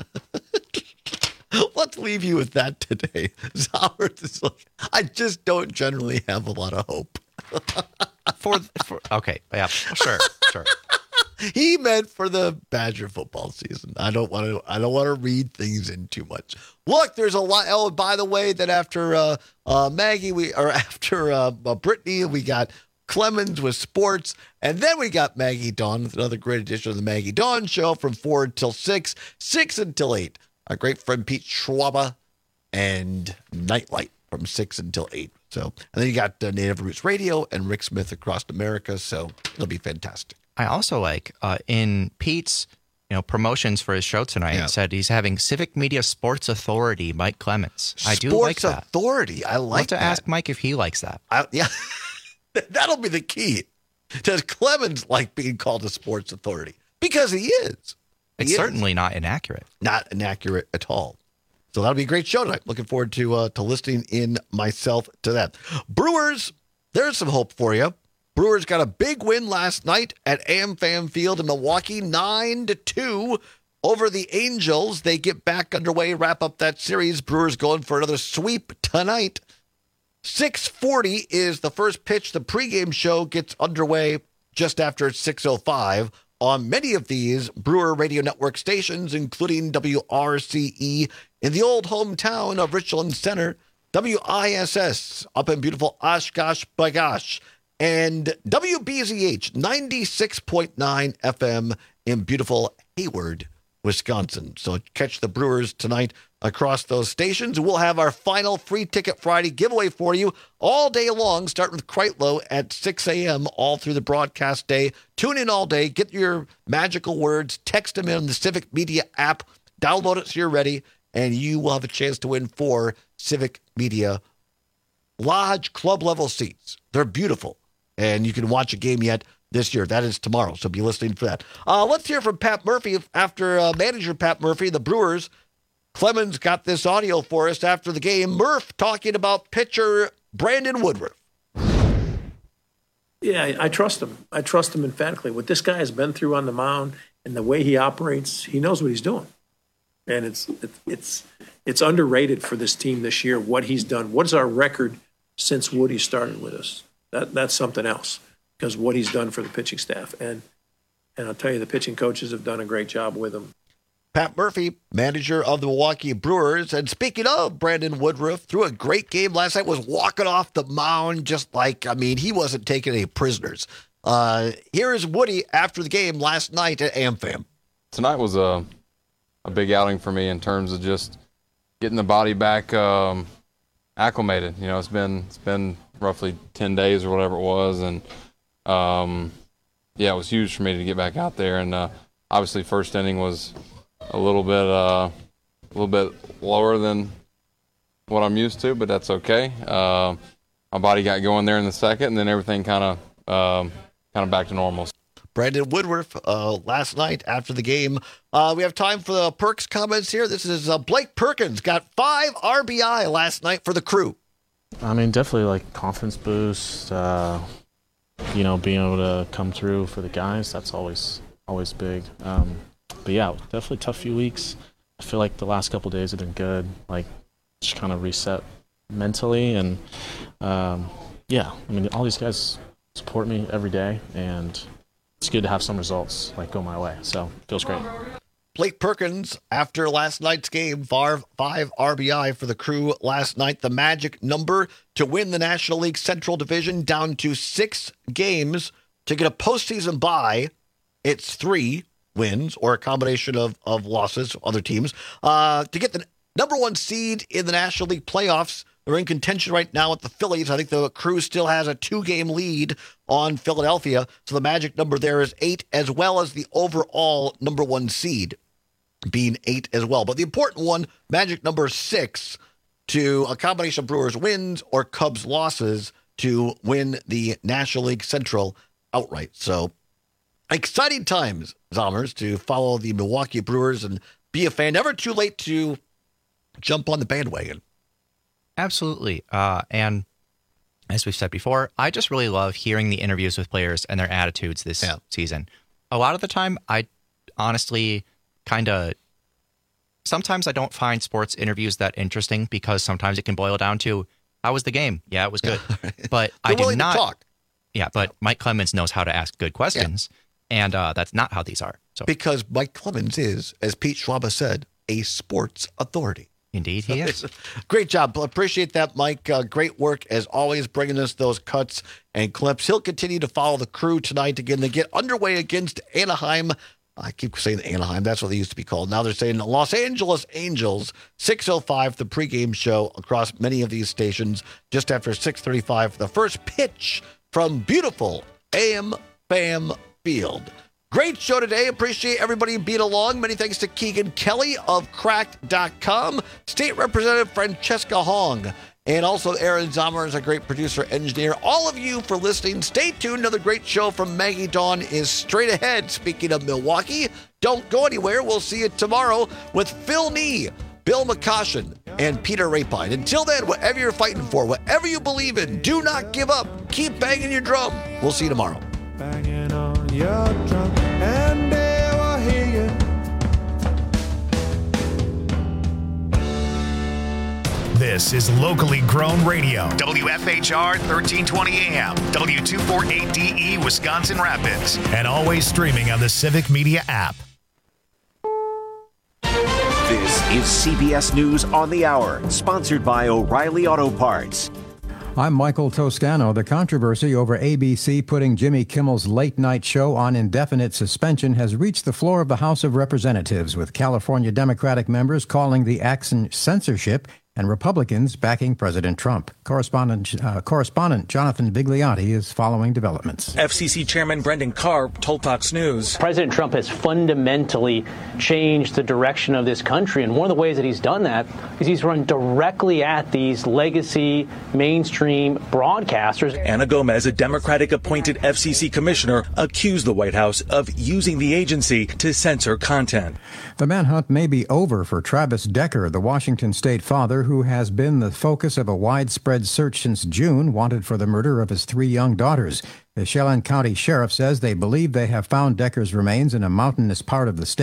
let's leave you with that today. I just don't generally have a lot of hope. Okay, yeah, sure. He meant for the Badger football season. I don't want to read things in too much. Look, there's a lot. Oh, by the way, that after Maggie, after Brittany, we got Clemens with sports, and then we got Maggie Dawn with another great edition of the Maggie Dawn Show from 4 until 6, 6 until 8. Our great friend Pete Schwaba and Nightlight from 6 until 8. So, and then you got Native Roots Radio and Rick Smith across America. So it'll be fantastic. I also like in Pete's promotions for his show tonight. Yeah. Said he's having Civic Media Sports Authority, Mike Clemens. I do like that. Sports Authority. I like I'll have to that. ask Mike if he likes that. Yeah, that'll be the key. Does Clemens like being called a Sports Authority? Because he is. It's certainly not inaccurate. Not inaccurate at all. So that'll be a great show tonight. Looking forward to listening in myself to that. Brewers, there's some hope for you. Brewers got a big win last night at AmFam Field in Milwaukee, 9-2 over the Angels. They get back underway, wrap up that series. Brewers going for another sweep tonight. 6:40 is the first pitch. The pregame show gets underway just after 6:05 on many of these Brewer Radio Network stations, including WRCE in the old hometown of Richland Center, WISS up in beautiful Oshkosh B'gosh, and WBZH 96.9 FM in beautiful Hayward, Wisconsin. So catch the Brewers tonight across those stations. We'll have our final Free Ticket Friday giveaway for you all day long, starting with Kreitlow at 6 a.m. all through the broadcast day. Tune in all day. Get your magical words. Text them in the Civic Media app. Download it so you're ready, and you will have a chance to win 4 Civic Media Lodge club-level seats. They're beautiful, and you can watch a game yet this year. That is tomorrow, so be listening for that. Let's hear from Pat Murphy. After manager Pat Murphy, the Brewers, Clemens got this audio for us after the game. Murph talking about pitcher Brandon Woodruff. Yeah, I trust him. I trust him emphatically. What this guy has been through on the mound and the way he operates, he knows what he's doing. And it's underrated for this team this year, what he's done. What is our record since Woody started with us? That's something else, because what he's done for the pitching staff. And I'll tell you, the pitching coaches have done a great job with him. Pat Murphy, manager of the Milwaukee Brewers. And speaking of Brandon Woodruff, threw a great game last night, was walking off the mound just like, he wasn't taking any prisoners. Here is Woody after the game last night at AmFam. Tonight was a big outing for me in terms of just getting the body back acclimated. It's been roughly 10 days or whatever it was, and it was huge for me to get back out there. And obviously, first inning was a little bit lower than what I'm used to, but that's okay. My body got going there in the second, and then everything kind of back to normal. Brandon Woodruff last night after the game. We have time for the Perks comments here. This is Blake Perkins, got 5 RBI last night for the Crew. Definitely confidence boost. Being able to come through for the guys, that's always big. But yeah, definitely tough few weeks. I feel like the last couple of days have been good. Just kind of reset mentally, and all these guys support me every day, and it's good to have some results go my way. So it feels great. Blake Perkins, after last night's game, 5 RBI for the Crew last night. The magic number to win the National League Central Division down to 6 games to get a postseason bye. It's 3 wins or a combination of losses, other teams, to get the number 1 seed in the National League playoffs. They're in contention right now with the Phillies. I think the Crew still has a 2-game lead on Philadelphia. So the magic number there is 8, as well as the overall number 1 seed being 8 as well. But the important one, magic number 6, to a combination of Brewers wins or Cubs losses to win the National League Central outright. So exciting times, Zommers, to follow the Milwaukee Brewers and be a fan. Never too late to jump on the bandwagon. Absolutely. And as we've said before, I just really love hearing the interviews with players and their attitudes this season. A lot of the time, I honestly sometimes I don't find sports interviews that interesting, because sometimes it can boil down to, how was the game? Yeah, it was good. But I do not talk. Yeah, but Mike Clemens knows how to ask good questions, and that's not how these are. So because Mike Clemens is, as Pete Schwaba said, a sports authority. Indeed, he is. Great job. Appreciate that, Mike. Great work, as always, bringing us those cuts and clips. He'll continue to follow the Crew tonight. Again, they get underway against Anaheim. I keep saying Anaheim. That's what they used to be called. Now they're saying Los Angeles Angels. 6:05, the pregame show across many of these stations. Just after 6:35, the first pitch from beautiful AmFam Field. Great show today. Appreciate everybody being along. Many thanks to Keegan Kelly of Cracked.com, State Representative Francesca Hong, and also Aaron Zomer is a great producer, engineer. All of you for listening. Stay tuned. Another great show from Maggie Dawn is straight ahead. Speaking of Milwaukee, don't go anywhere. We'll see you tomorrow with Phil Nee, Bill McCoshen, and Peter Rapine. Until then, whatever you're fighting for, whatever you believe in, do not give up. Keep banging your drum. We'll see you tomorrow. Banging on your drum, and they will hear you. This is locally grown radio. WFHR 1320 AM, W248DE Wisconsin Rapids, and always streaming on the Civic Media app. This is CBS News on the Hour, sponsored by O'Reilly Auto Parts. I'm Michael Toscano. The controversy over ABC putting Jimmy Kimmel's late-night show on indefinite suspension has reached the floor of the House of Representatives, with California Democratic members calling the action censorship and Republicans backing President Trump. Correspondent Jonathan Vigliotti is following developments. FCC Chairman Brendan Carr told Fox News. President Trump has fundamentally changed the direction of this country, and one of the ways that he's done that is he's run directly at these legacy mainstream broadcasters. Anna Gomez, a Democratic-appointed FCC commissioner, accused the White House of using the agency to censor content. The manhunt may be over for Travis Decker, the Washington state father who has been the focus of a widespread search since June, wanted for the murder of his 3 young daughters. The Chelan County Sheriff says they believe they have found Decker's remains in a mountainous part of the state.